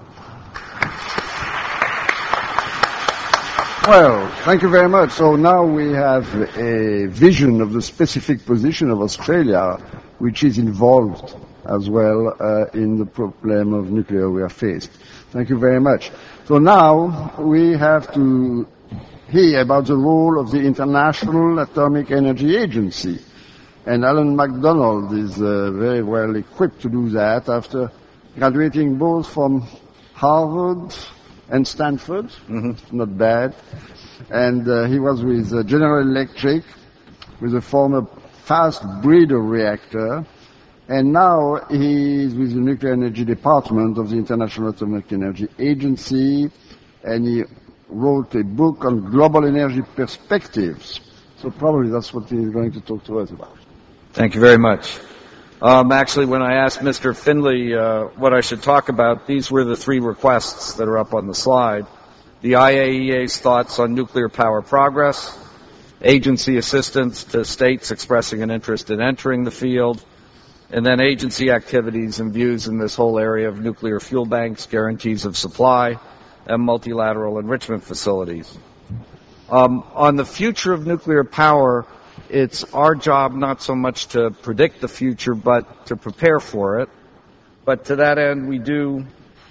Well, thank you very much. So now we have a vision of the specific position of Australia, which is involved as well uh, in the problem of nuclear we are faced. Thank you very much. So now we have to hear about the role of the International Atomic Energy Agency. And Alan MacDonald is uh, very well equipped to do that after graduating both from Harvard and Stanford. Mm-hmm. Not bad. And uh, he was with uh, General Electric, with a former fast breeder reactor. And now he is with the Nuclear Energy Department of the International Atomic Energy Agency, and he wrote a book on global energy perspectives. So probably that's what he's going to talk to us about. Thank you very much. Um, actually, when I asked Mister Findlay uh, what I should talk about, these were the three requests that are up on the slide. The I A E A's thoughts on nuclear power progress, agency assistance to states expressing an interest in entering the field, and then agency activities and views in this whole area of nuclear fuel banks, guarantees of supply, and multilateral enrichment facilities. Um, on the future of nuclear power, it's our job not so much to predict the future, but to prepare for it. But to that end, we do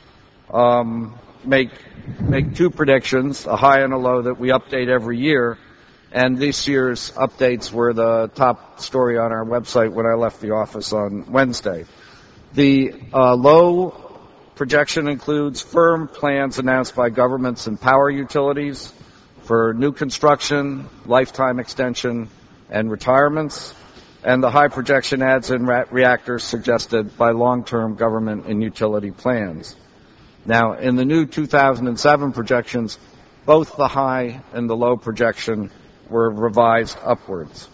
um, make make two predictions, a high and a low, that we update every year. And this year's updates were the top story on our website when I left the office on Wednesday. The uh, low projection includes firm plans announced by governments and power utilities for new construction, lifetime extension, and retirements. And the high projection adds in ra- reactors suggested by long-term government and utility plans. Now, in the new two thousand seven projections, both the high and the low projection were revised upwards.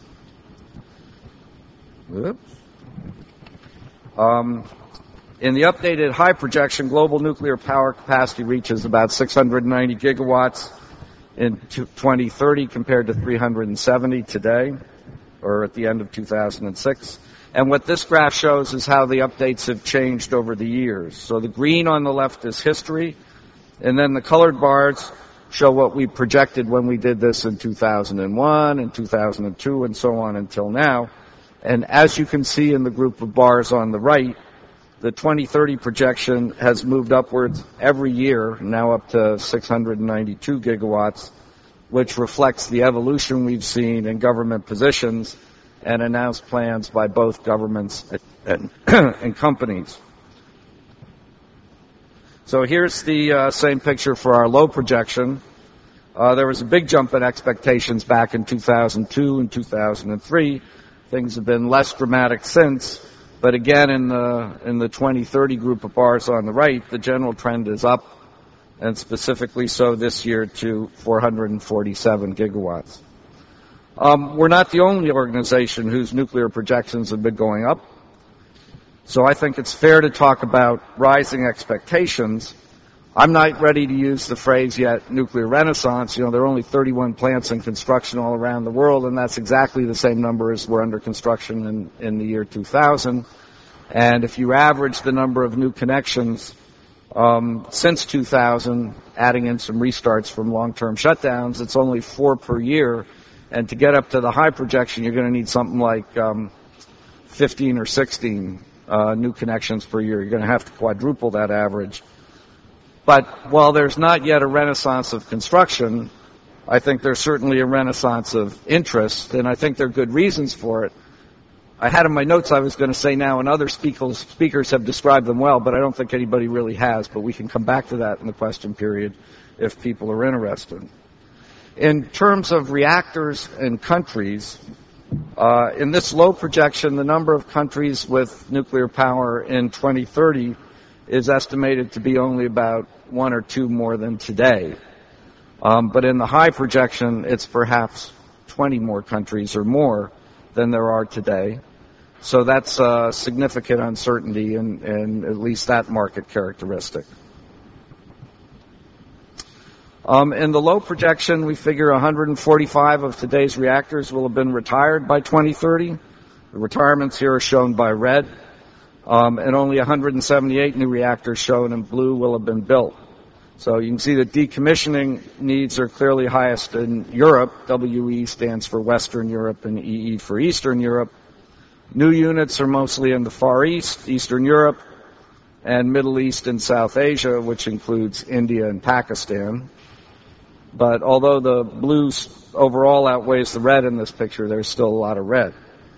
Um, in the updated high projection, global nuclear power capacity reaches about six hundred ninety gigawatts in twenty thirty compared to three hundred seventy today, or at the end of two thousand six. And what this graph shows is how the updates have changed over the years. So the green on the left is history, and then the colored bars show what we projected when we did this in two thousand one and two thousand two and so on until now. And as you can see in the group of bars on the right, the twenty thirty projection has moved upwards every year, now up to six hundred ninety-two gigawatts, which reflects the evolution we've seen in government positions and announced plans by both governments and, and companies. So here's the uh, same picture for our low projection. Uh, there was a big jump in expectations back in two thousand two and two thousand three. Things have been less dramatic since, but again in the in the twenty thirty group of bars on the right, the general trend is up, and specifically so this year to four hundred forty-seven gigawatts. Um, we're not the only organization whose nuclear projections have been going up. So I think it's fair to talk about rising expectations. I'm not ready to use the phrase yet, nuclear renaissance. You know, there are only thirty-one plants in construction all around the world, and that's exactly the same number as were under construction in, in the year two thousand. And if you average the number of new connections um, since two thousand, adding in some restarts from long-term shutdowns, it's only four per year. And to get up to the high projection, you're going to need something like um, fifteen or sixteen uh, new connections per year. You're going to have to quadruple that average. But while there's not yet a renaissance of construction, I think there's certainly a renaissance of interest, and I think there are good reasons for it. I had in my notes I was going to say now, and other speakers, speakers have described them well, but I don't think anybody really has, but we can come back to that in the question period if people are interested. In terms of reactors and countries, uh, in this low projection, the number of countries with nuclear power in twenty thirty is estimated to be only about one or two more than today. Um, but in the high projection, it's perhaps twenty more countries or more than there are today. So that's a significant uncertainty in, in at least that market characteristic. Um, in the low projection, we figure one hundred forty-five of today's reactors will have been retired by twenty thirty. The retirements here are shown by red, um, and only one hundred seventy-eight new reactors shown in blue will have been built. So you can see that decommissioning needs are clearly highest in Europe. W E stands for Western Europe and E E for Eastern Europe. New units are mostly in the Far East, Eastern Europe, and Middle East and South Asia, which includes India and Pakistan. But although the blue overall outweighs the red in this picture, there's still a lot of red.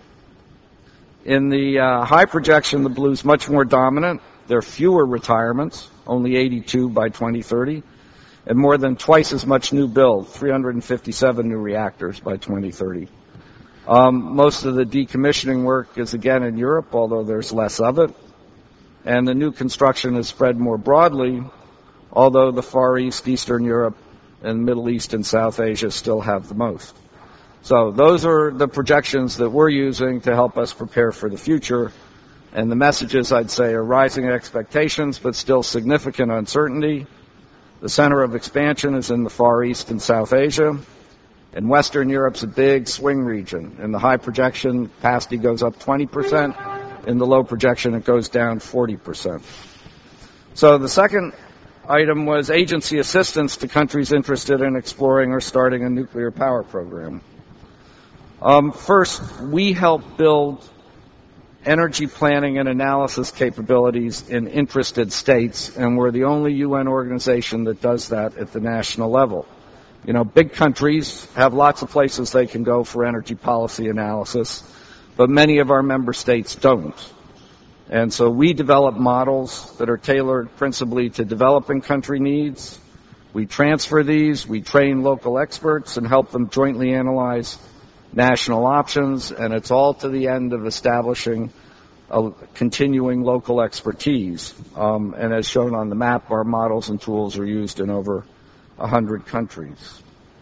In the uh, high projection, the blue is much more dominant. There are fewer retirements, only eighty-two by twenty thirty, and more than twice as much new build, three hundred fifty-seven new reactors by twenty thirty. Um, most of the decommissioning work is again in Europe, although there's less of it. And the new construction is spread more broadly, although the Far East, Eastern Europe, and Middle East and South Asia still have the most. So those are the projections that we're using to help us prepare for the future. And the messages, I'd say, are rising expectations, but still significant uncertainty. The center of expansion is in the Far East and South Asia. And Western Europe's a big swing region. In the high projection, capacity goes up twenty percent. In the low projection, it goes down forty percent. So the second item was agency assistance to countries interested in exploring or starting a nuclear power program. Um, first, we help build energy planning and analysis capabilities in interested states, and we're the only U N organization that does that at the national level. You know, big countries have lots of places they can go for energy policy analysis, but many of our member states don't. And so we develop models that are tailored principally to developing country needs. We transfer these, we train local experts and help them jointly analyze national options, and it's all to the end of establishing a continuing local expertise. Um, and as shown on the map, our models and tools are used in over one hundred countries.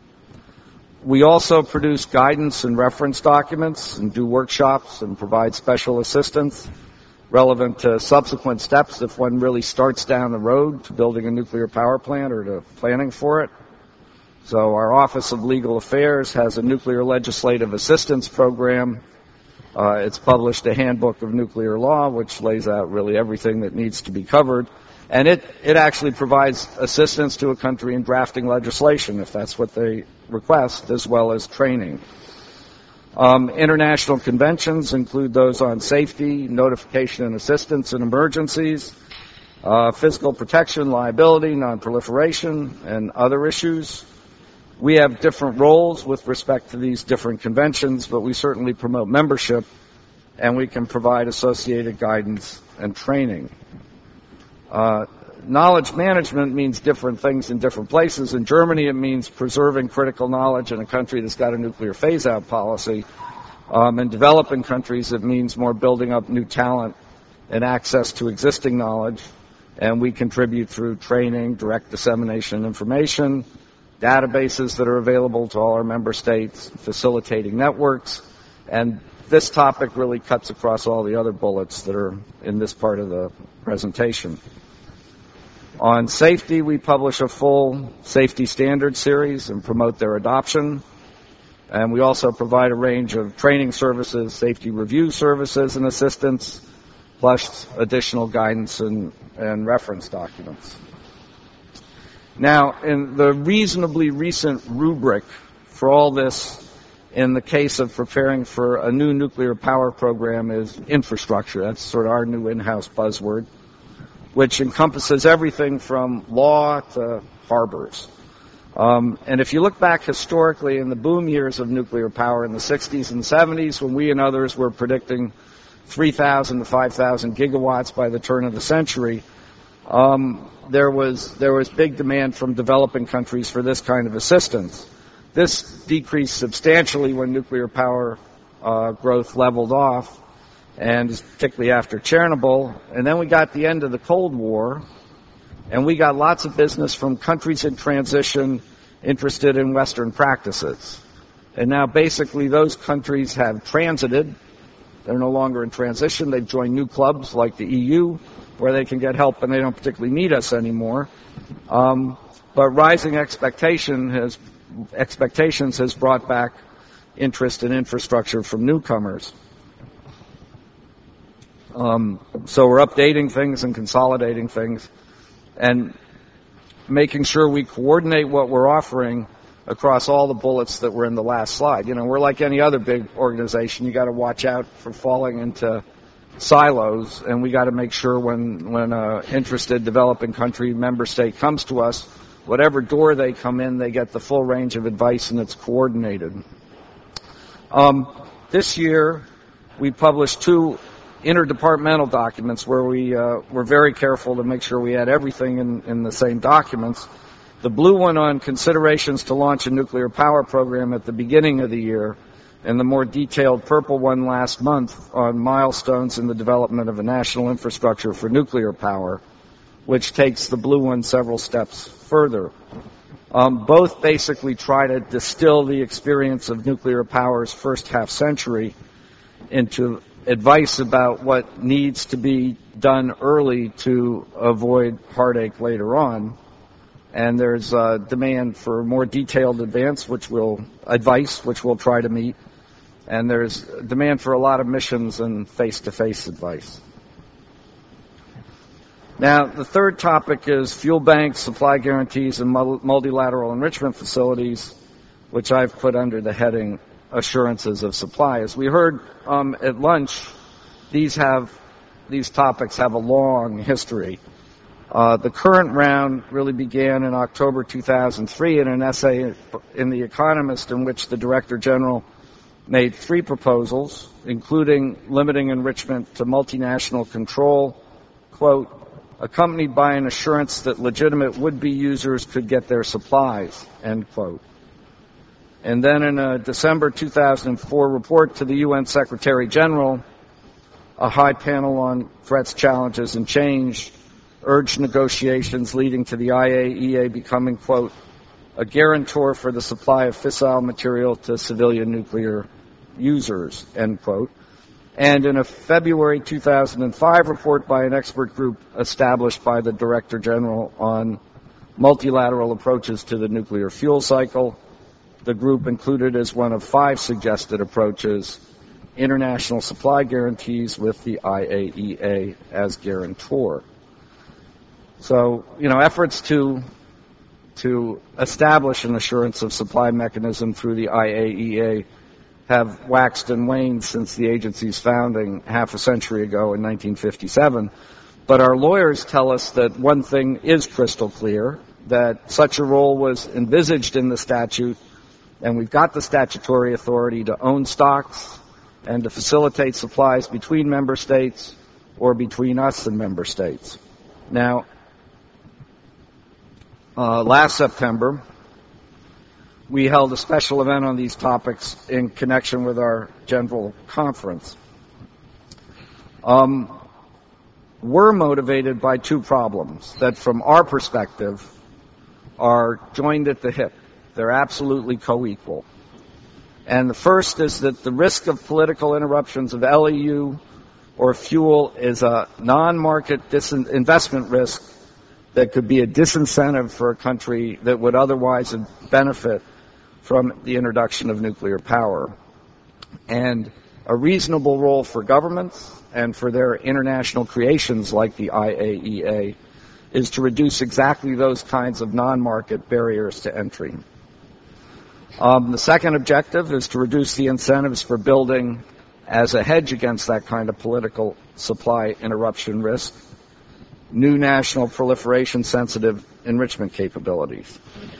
We also produce guidance and reference documents and do workshops and provide special assistance relevant to subsequent steps if one really starts down the road to building a nuclear power plant or to planning for it. So our Office of Legal Affairs has a nuclear legislative assistance program. Uh, it's published a handbook of nuclear law, which lays out really everything that needs to be covered. And it, it actually provides assistance to a country in drafting legislation, if that's what they request, as well as training. Um, international conventions include those on safety, notification and assistance in emergencies, uh, physical protection, liability, non-proliferation, and other issues. We have different roles with respect to these different conventions, but we certainly promote membership, and we can provide associated guidance and training. Uh, knowledge management means different things in different places. In Germany, it means preserving critical knowledge in a country that's got a nuclear phase-out policy. Um, in developing countries, it means more building up new talent and access to existing knowledge. And we contribute through training, direct dissemination of information, databases that are available to all our member states, facilitating networks. And this topic really cuts across all the other bullets that are in this part of the presentation. On safety, we publish a full safety standard series and promote their adoption. And we also provide a range of training services, safety review services and assistance, plus additional guidance and, and reference documents. Now, in the reasonably recent rubric for all this, in the case of preparing for a new nuclear power program, is infrastructure. That's sort of our new in-house buzzword, which encompasses everything from law to harbors. Um, and if you look back historically in the boom years of nuclear power in the sixties and seventies, when we and others were predicting three thousand to five thousand gigawatts by the turn of the century, um, there was there was big demand from developing countries for this kind of assistance. This decreased substantially when nuclear power uh, growth leveled off, and particularly after Chernobyl. And then we got the end of the Cold War, and we got lots of business from countries in transition interested in Western practices. And now basically those countries have transited. They're no longer in transition. They've joined new clubs like the E U, where they can get help and they don't particularly need us anymore. Um, but rising expectation has, expectations has brought back interest in infrastructure from newcomers. Um, so we're updating things and consolidating things and making sure we coordinate what we're offering across all the bullets that were in the last slide. You know, we're like any other big organization. You got to watch out for falling into silos, and we got to make sure when when an interested developing country member state comes to us, whatever door they come in, they get the full range of advice and it's coordinated. Um, this year, we published two interdepartmental documents where we uh, were very careful to make sure we had everything in, in the same documents. The blue one on considerations to launch a nuclear power program at the beginning of the year, and the more detailed purple one last month on milestones in the development of a national infrastructure for nuclear power, which takes the blue one several steps further. Um, both basically try to distill the experience of nuclear power's first half century into advice about what needs to be done early to avoid heartache later on. And there's uh, demand for more detailed advance, which will advice, which we'll try to meet. And there's demand for a lot of missions and face-to-face advice. Now, the third topic is fuel banks, supply guarantees, and multilateral enrichment facilities, which I've put under the heading assurances of supply. As we heard um, at lunch, these have these topics have a long history. Uh, the current round really began in October two thousand three in an essay in The Economist in which the Director General made three proposals, including limiting enrichment to multinational control, quote, accompanied by an assurance that legitimate would-be users could get their supplies, end quote. And then in a December two thousand four report to the U N Secretary General, a high panel on threats, challenges, and change urged negotiations leading to the I A E A becoming, quote, a guarantor for the supply of fissile material to civilian nuclear users, end quote. And in a February two thousand five report by an expert group established by the Director General on multilateral approaches to the nuclear fuel cycle, the group included as one of five suggested approaches international supply guarantees with the I A E A as guarantor. So, you know, efforts to to establish an assurance of supply mechanism through the I A E A have waxed and waned since the agency's founding half a century ago in nineteen fifty-seven. But our lawyers tell us that one thing is crystal clear, that such a role was envisaged in the statute, and we've got the statutory authority to own stocks and to facilitate supplies between member states or between us and member states. Now, uh, last September, we held a special event on these topics in connection with our general conference. Um, we're motivated by two problems that, from our perspective, are joined at the hip. They're absolutely co-equal. And the first is that the risk of political interruptions of L E U or fuel is a non-market dis- investment risk that could be a disincentive for a country that would otherwise benefit from the introduction of nuclear power. And a reasonable role for governments and for their international creations like the I A E A is to reduce exactly those kinds of non-market barriers to entry. Um, the second objective is to reduce the incentives for building, as a hedge against that kind of political supply interruption risk, new national proliferation-sensitive enrichment capabilities.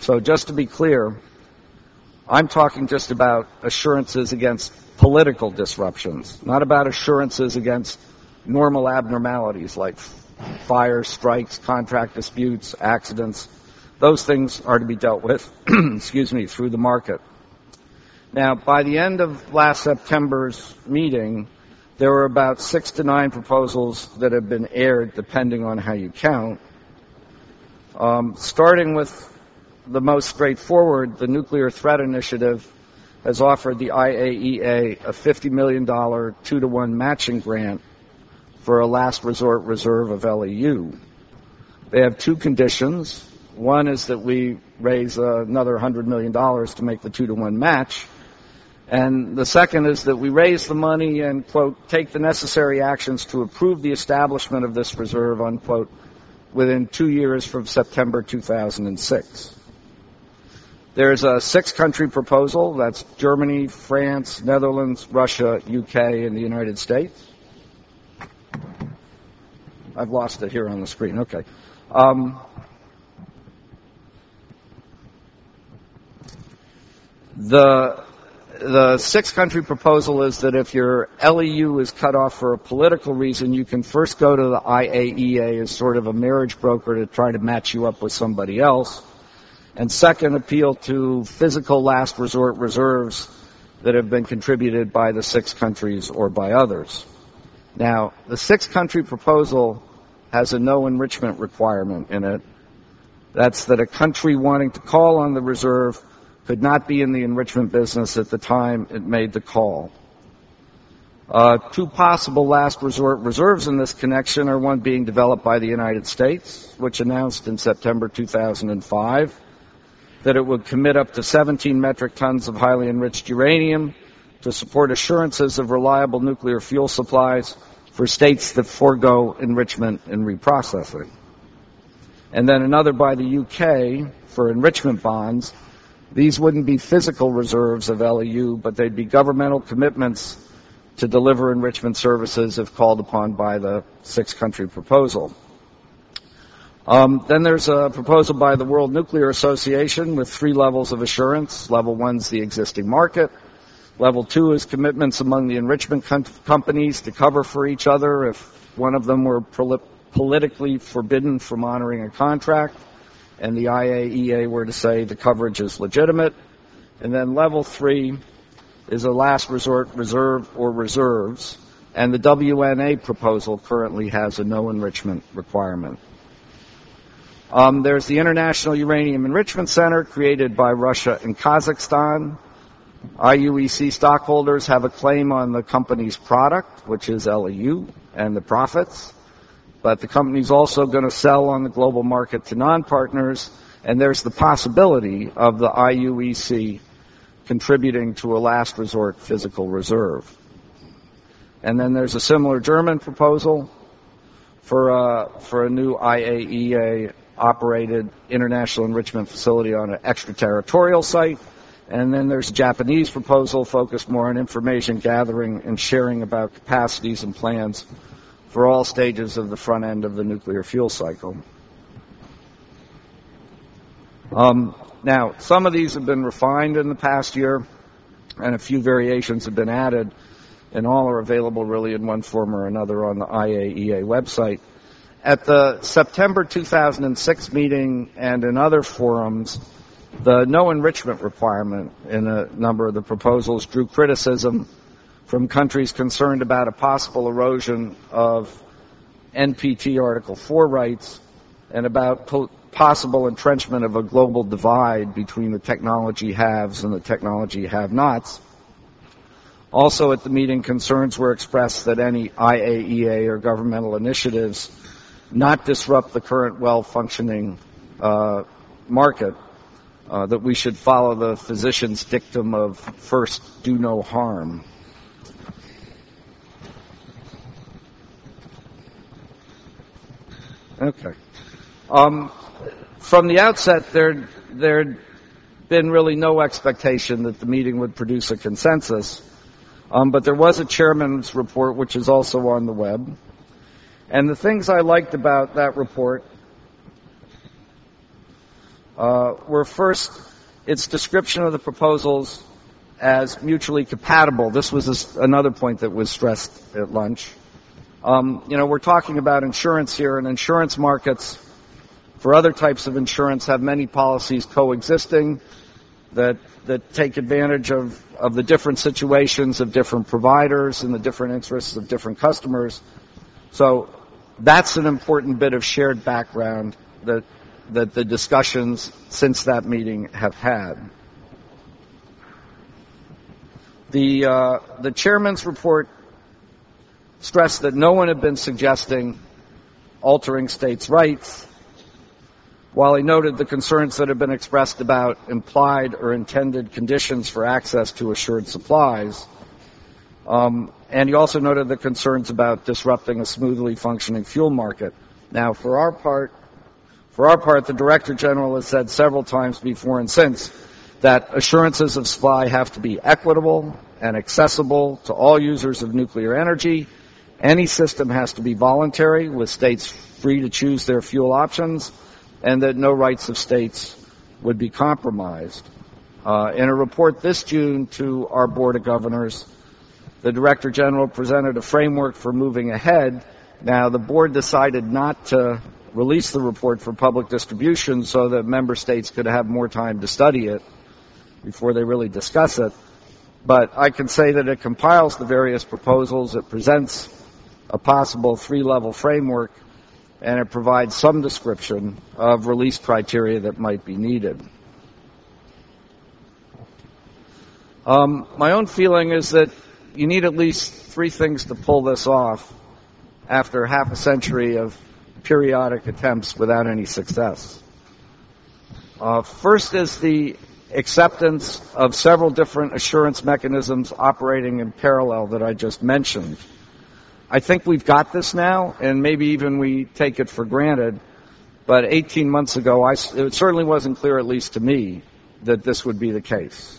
So just to be clear, I'm talking just about assurances against political disruptions, not about assurances against normal abnormalities like fires, strikes, contract disputes, accidents. Those things are to be dealt with, excuse me, through the market. Now, by the end of last September's meeting, there were about six to nine proposals that have been aired, depending on how you count. Um, starting with the most straightforward, the Nuclear Threat Initiative has offered the I A E A a fifty million dollars two-to-one matching grant for a last resort reserve of L E U. They have two conditions. One is that we raise uh, another one hundred million dollars to make the two-to-one match. And the second is that we raise the money and, quote, take the necessary actions to approve the establishment of this reserve, unquote, within two years from September two thousand six. There's a six-country proposal. That's Germany, France, Netherlands, Russia, U K, and the United States. I've lost it here on the screen. Okay. Um, the the six-country proposal is that if your L E U is cut off for a political reason, you can first go to the I A E A as sort of a marriage broker to try to match you up with somebody else. And second, appeal to physical last resort reserves that have been contributed by the six countries or by others. Now, the six-country proposal has a no enrichment requirement in it. That's that a country wanting to call on the reserve could not be in the enrichment business at the time it made the call. Uh, two possible last resort reserves in this connection are one being developed by the United States, which announced in September two thousand five that it would commit up to seventeen metric tons of highly enriched uranium to support assurances of reliable nuclear fuel supplies for states that forego enrichment and reprocessing. And then another by the U K for enrichment bonds. These wouldn't be physical reserves of L E U, but they'd be governmental commitments to deliver enrichment services if called upon by the six-country proposal. Um, then there's a proposal by the World Nuclear Association with three levels of assurance. Level one's the existing market. Level two is commitments among the enrichment com- companies to cover for each other if one of them were prol- politically forbidden from honoring a contract, and the I A E A were to say the coverage is legitimate. And then level three is a last resort reserve or reserves, and the W N A proposal currently has a no enrichment requirement. Um, there's the International Uranium Enrichment Center created by Russia and Kazakhstan. I U E C stockholders have a claim on the company's product, which is L E U, and the profits. But the company's also going to sell on the global market to non-partners, and there's the possibility of the I U E C contributing to a last resort physical reserve. And then there's a similar German proposal for a, for a new I A E A-operated international enrichment facility on an extraterritorial site. And then there's a Japanese proposal focused more on information gathering and sharing about capacities and plans for all stages of the front end of the nuclear fuel cycle. Um, now, some of these have been refined in the past year, and a few variations have been added, and all are available really in one form or another on the I A E A website. At the September two thousand six meeting and in other forums, the no enrichment requirement in a number of the proposals drew criticism from countries concerned about a possible erosion of N P T Article four rights and about po- possible entrenchment of a global divide between the technology haves and the technology have-nots. Also at the meeting, concerns were expressed that any I A E A or governmental initiatives not disrupt the current well-functioning uh, market, uh, that we should follow the physician's dictum of first, do no harm. Okay. Um, from the outset, there there'd been really no expectation that the meeting would produce a consensus, um, but there was a chairman's report, which is also on the web. And the things I liked about that report uh, were first its description of the proposals as mutually compatible. This was a, another point that was stressed at lunch. Um, you know, we're talking about insurance here, and insurance markets for other types of insurance have many policies coexisting that that take advantage of, of the different situations of different providers and the different interests of different customers. So that's an important bit of shared background that that the discussions since that meeting have had. The uh, the chairman's report stressed that no one had been suggesting altering states' rights, while he noted the concerns that have been expressed about implied or intended conditions for access to assured supplies. Um, and he also noted the concerns about disrupting a smoothly functioning fuel market. Now, for our part, for our part, the Director General has said several times before and since that assurances of supply have to be equitable and accessible to all users of nuclear energy. Any system has to be voluntary, with states free to choose their fuel options, and that no rights of states would be compromised. Uh, in a report this June to our Board of Governors, the Director General presented a framework for moving ahead. Now, the Board decided not to release the report for public distribution so that member states could have more time to study it before they really discuss it. But I can say that it compiles the various proposals, it presents a possible three-level framework, and it provides some description of release criteria that might be needed. Um, my own feeling is that you need at least three things to pull this off after half a century of periodic attempts without any success. Uh, first is the acceptance of several different assurance mechanisms operating in parallel that I just mentioned. I think we've got this now, and maybe even we take it for granted, but eighteen months ago, I, it certainly wasn't clear, at least to me, that this would be the case.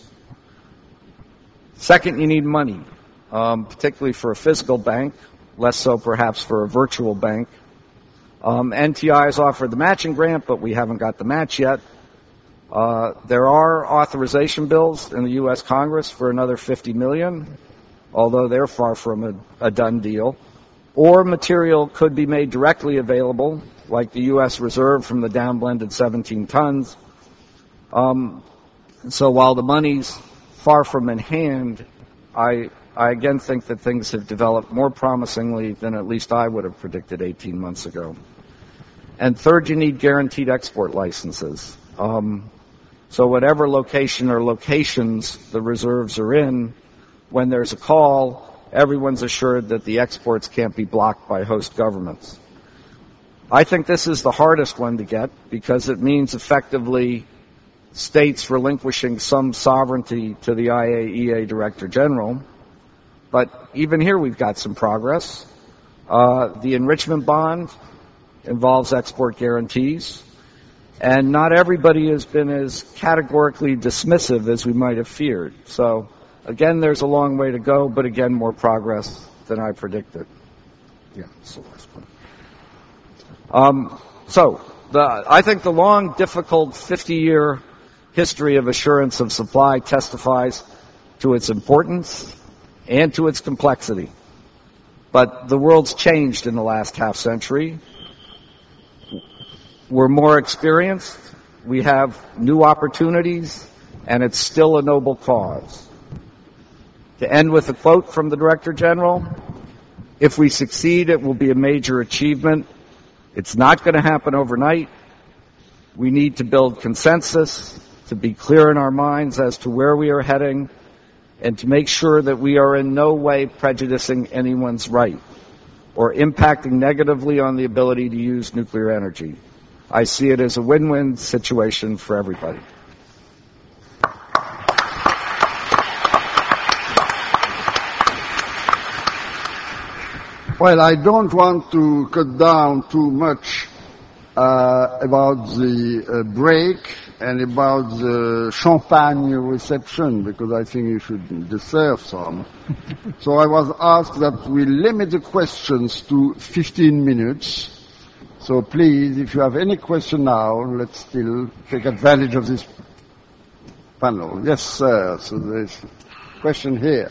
Second, you need money, um, particularly for a physical bank, less so perhaps for a virtual bank. Um, N T I has offered the matching grant, but we haven't got the match yet. Uh, there are authorization bills in the U S Congress for another fifty million dollars, although they're far from a, a done deal. Or material could be made directly available, like the U S reserve from the downblended seventeen tons. Um, so while the money's far from in hand, I, I again think that things have developed more promisingly than at least I would have predicted eighteen months ago. And third, you need guaranteed export licenses. Um, so whatever location or locations the reserves are in, when there's a call, everyone's assured that the exports can't be blocked by host governments. I think this is the hardest one to get because it means effectively states relinquishing some sovereignty to the I A E A Director General. But even here we've got some progress. Uh, the enrichment bond involves export guarantees, and not everybody has been as categorically dismissive as we might have feared. So, again, there's a long way to go, but again, more progress than I predicted. Yeah, that's the last one. Um, so, the, I think the long, difficult fifty-year history of assurance of supply testifies to its importance and to its complexity. But the world's changed in the last half century. We're more experienced, we have new opportunities, and it's still a noble cause. To end with a quote from the Director General, if we succeed, it will be a major achievement. It's not going to happen overnight. We need to build consensus, to be clear in our minds as to where we are heading, and to make sure that we are in no way prejudicing anyone's right or impacting negatively on the ability to use nuclear energy. I see it as a win-win situation for everybody. Well, I don't want to cut down too much uh, about the uh, break and about the champagne reception, because I think you should deserve some. So I was asked that we limit the questions to fifteen minutes, So please, if you have any question now, let's still take advantage of this panel. Yes, sir. So there's a question here.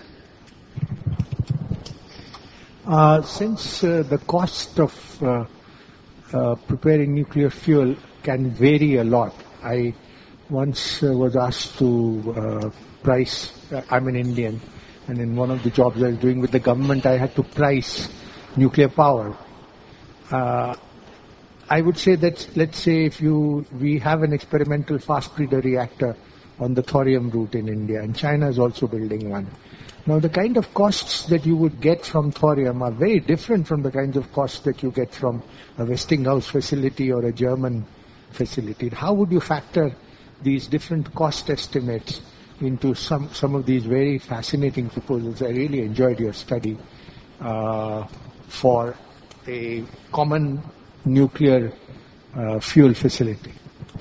Uh, since uh, the cost of uh, uh, preparing nuclear fuel can vary a lot, I once uh, was asked to uh, price, uh, I'm an Indian, and in one of the jobs I was doing with the government, I had to price nuclear power. Uh, I would say that, let's say if you, we have an experimental fast breeder reactor on the thorium route in India, and China is also building one. Now, the kind of costs that you would get from thorium are very different from the kinds of costs that you get from a Westinghouse facility or a German facility. How would you factor these different cost estimates into some, some of these very fascinating proposals? I really enjoyed your study uh, for a common nuclear uh, fuel facility.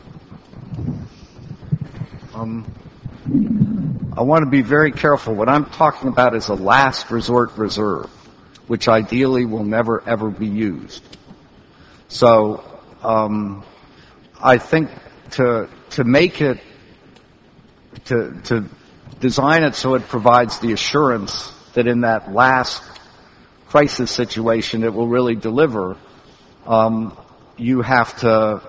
Um, I want to be very careful. What I'm talking about is a last resort reserve, which ideally will never, ever be used. So um, I think to to make it, to to design it so it provides the assurance that in that last crisis situation it will really deliver, um, you have to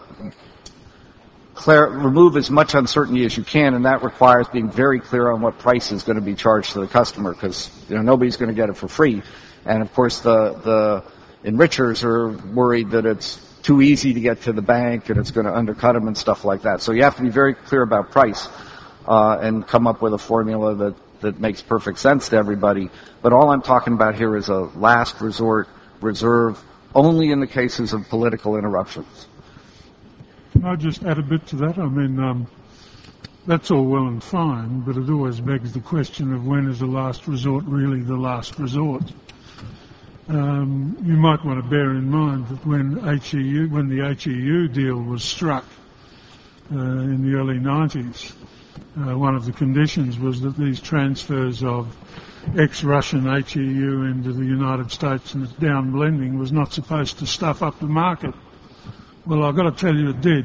Clear, remove as much uncertainty as you can, and that requires being very clear on what price is going to be charged to the customer, because you know nobody's going to get it for free. And of course, the the enrichers are worried that it's too easy to get to the bank and it's going to undercut them and stuff like that. So you have to be very clear about price uh, and come up with a formula that that makes perfect sense to everybody. But all I'm talking about here is a last resort reserve, only in the cases of political interruptions. Can I just add a bit to that? I mean, um, that's all well and fine, but it always begs the question of when is the last resort really the last resort? Um, you might want to bear in mind that when H E U, when the H E U deal was struck uh, in the early nineties, uh, one of the conditions was that these transfers of ex-Russian H E U into the United States and its downblending was not supposed to stuff up the market. Well, I've got to tell you it did.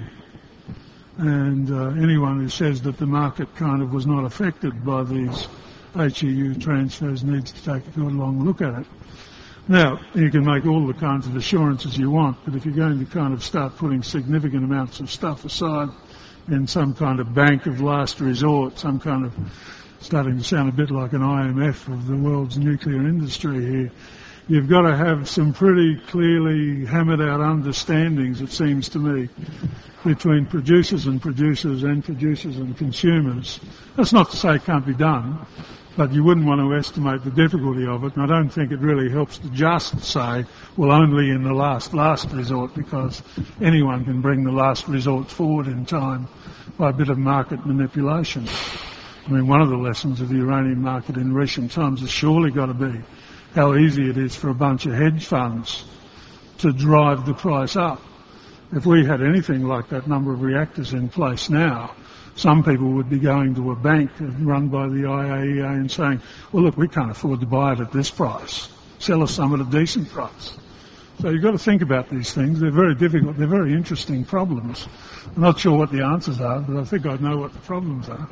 And uh, anyone who says that the market kind of was not affected by these H E U transfers needs to take a good long look at it. Now, you can make all the kinds of assurances you want, but if you're going to kind of start putting significant amounts of stuff aside in some kind of bank of last resort, some kind of starting to sound a bit like an I M F of the world's nuclear industry here, you've got to have some pretty clearly hammered out understandings, it seems to me, between producers and producers and producers and consumers. That's not to say it can't be done, but you wouldn't want to estimate the difficulty of it, and I don't think it really helps to just say, well, only in the last, last resort, because anyone can bring the last resort forward in time by a bit of market manipulation. I mean, one of the lessons of the uranium market in recent times has surely got to be how easy it is for a bunch of hedge funds to drive the price up. If we had anything like that number of reactors in place now, some people would be going to a bank run by the I A E A and saying, well, look, we can't afford to buy it at this price. Sell us some at a decent price. So you've got to think about these things. They're very difficult. They're very interesting problems. I'm not sure what the answers are, but I think I know what the problems are.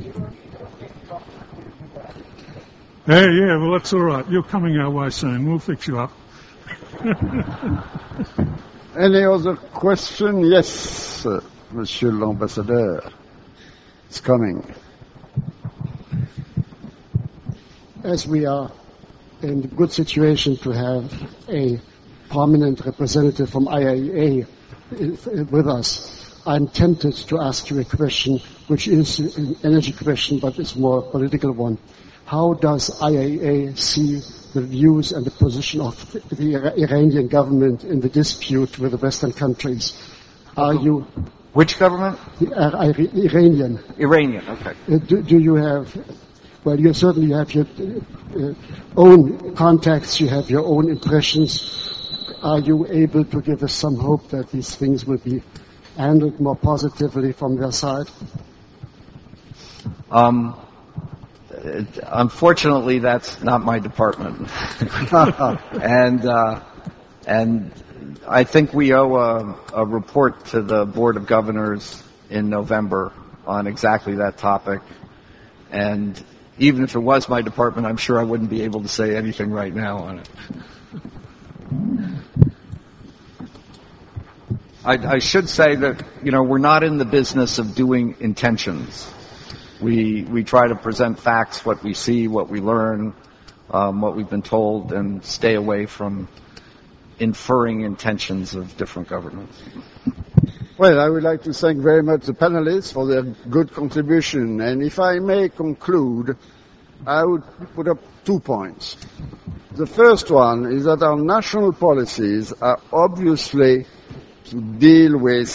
Yeah, yeah, well, that's all right. You're coming our way soon. We'll fix you up. Any other question? Yes, uh, Monsieur l'Ambassadeur. It's coming. As we are in a good situation to have a prominent representative from I A E A with us, I'm tempted to ask you a question which is an energy question, but it's more a political one. How does I A E A see the views and the position of the Iranian government in the dispute with the Western countries? Are you... Which government? The uh, Iranian. Iranian, okay. Uh, do, do you have... Well, you certainly have your uh, own contacts, you have your own impressions. Are you able to give us some hope that these things will be handled more positively from their side? Um... Unfortunately, that's not my department, and uh, and I think we owe a, a report to the Board of Governors in November on exactly that topic. And even if it was my department, I'm sure I wouldn't be able to say anything right now on it. I, I should say that, you know, we're not in the business of doing intentions. We we try to present facts, what we see, what we learn, um, what we've been told, and stay away from inferring intentions of different governments. Well, I would like to thank very much the panelists for their good contribution. And if I may conclude, I would put up two points. The first one is that our national policies are obviously to deal with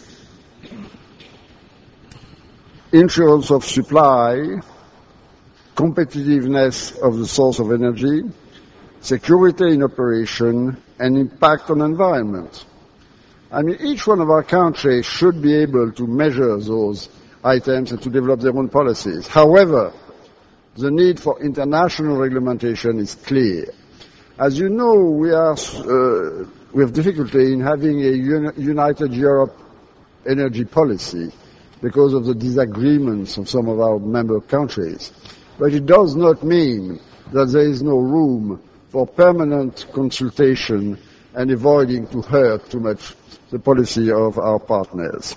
insurance of supply, competitiveness of the source of energy, security in operation, and impact on environment. I mean, each one of our countries should be able to measure those items and to develop their own policies. However, the need for international regulation is clear. As you know, we are uh, we have difficulty in having a uni- united Europe energy policy because of the disagreements of some of our member countries. But it does not mean that there is no room for permanent consultation and avoiding to hurt too much the policy of our partners.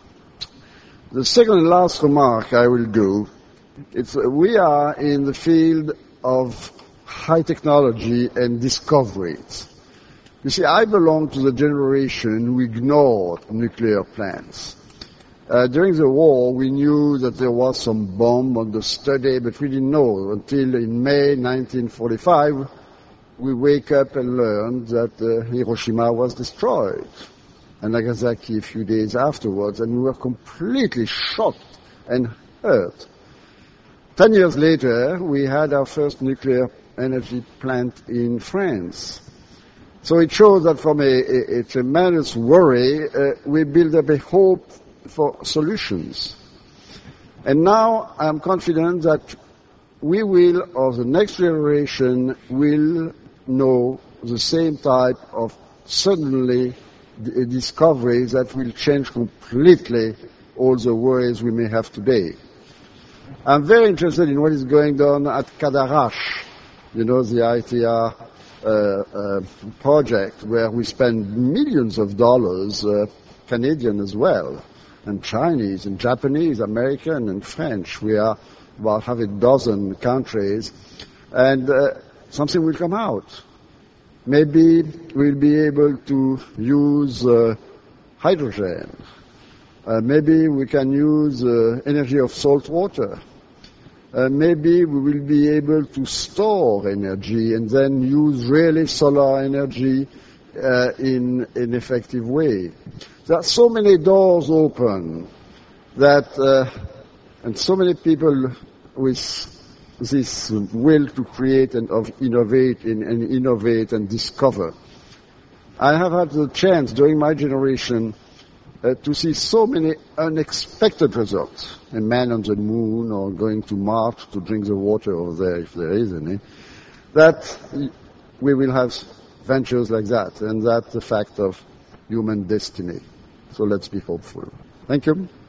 The second and last remark I will do, it's, we are in the field of high technology and discoveries. You see, I belong to the generation who ignored nuclear plants. Uh, during the war, we knew that there was some bomb on the study, but we didn't know until in May nineteen forty-five, we wake up and learn that uh, Hiroshima was destroyed, and Nagasaki a few days afterwards, and we were completely shocked and hurt. Ten years later, we had our first nuclear energy plant in France. So it shows that from a, a, a tremendous worry, uh, we build up a hope for solutions. And now I'm confident that we will, or the next generation, will know the same type of suddenly d- discoveries that will change completely all the worries we may have today. I'm very interested in what is going on at Cadarache, you know, the I T R uh, uh, project where we spend millions of dollars, uh, Canadian as well, and Chinese, and Japanese, American, and French. We are about half a dozen countries, and uh, something will come out. Maybe we'll be able to use uh, hydrogen. Uh, maybe we can use uh, energy of salt water. Uh, maybe we will be able to store energy and then use really solar energy uh, in an effective way. There are so many doors open that, uh, and so many people with this will to create and of innovate and, and innovate and discover. I have had the chance during my generation uh, to see so many unexpected results. A man on the moon or going to Mars to drink the water over there if there is any. That we will have ventures like that, and that's the fact of human destiny. So let's be hopeful. Thank you.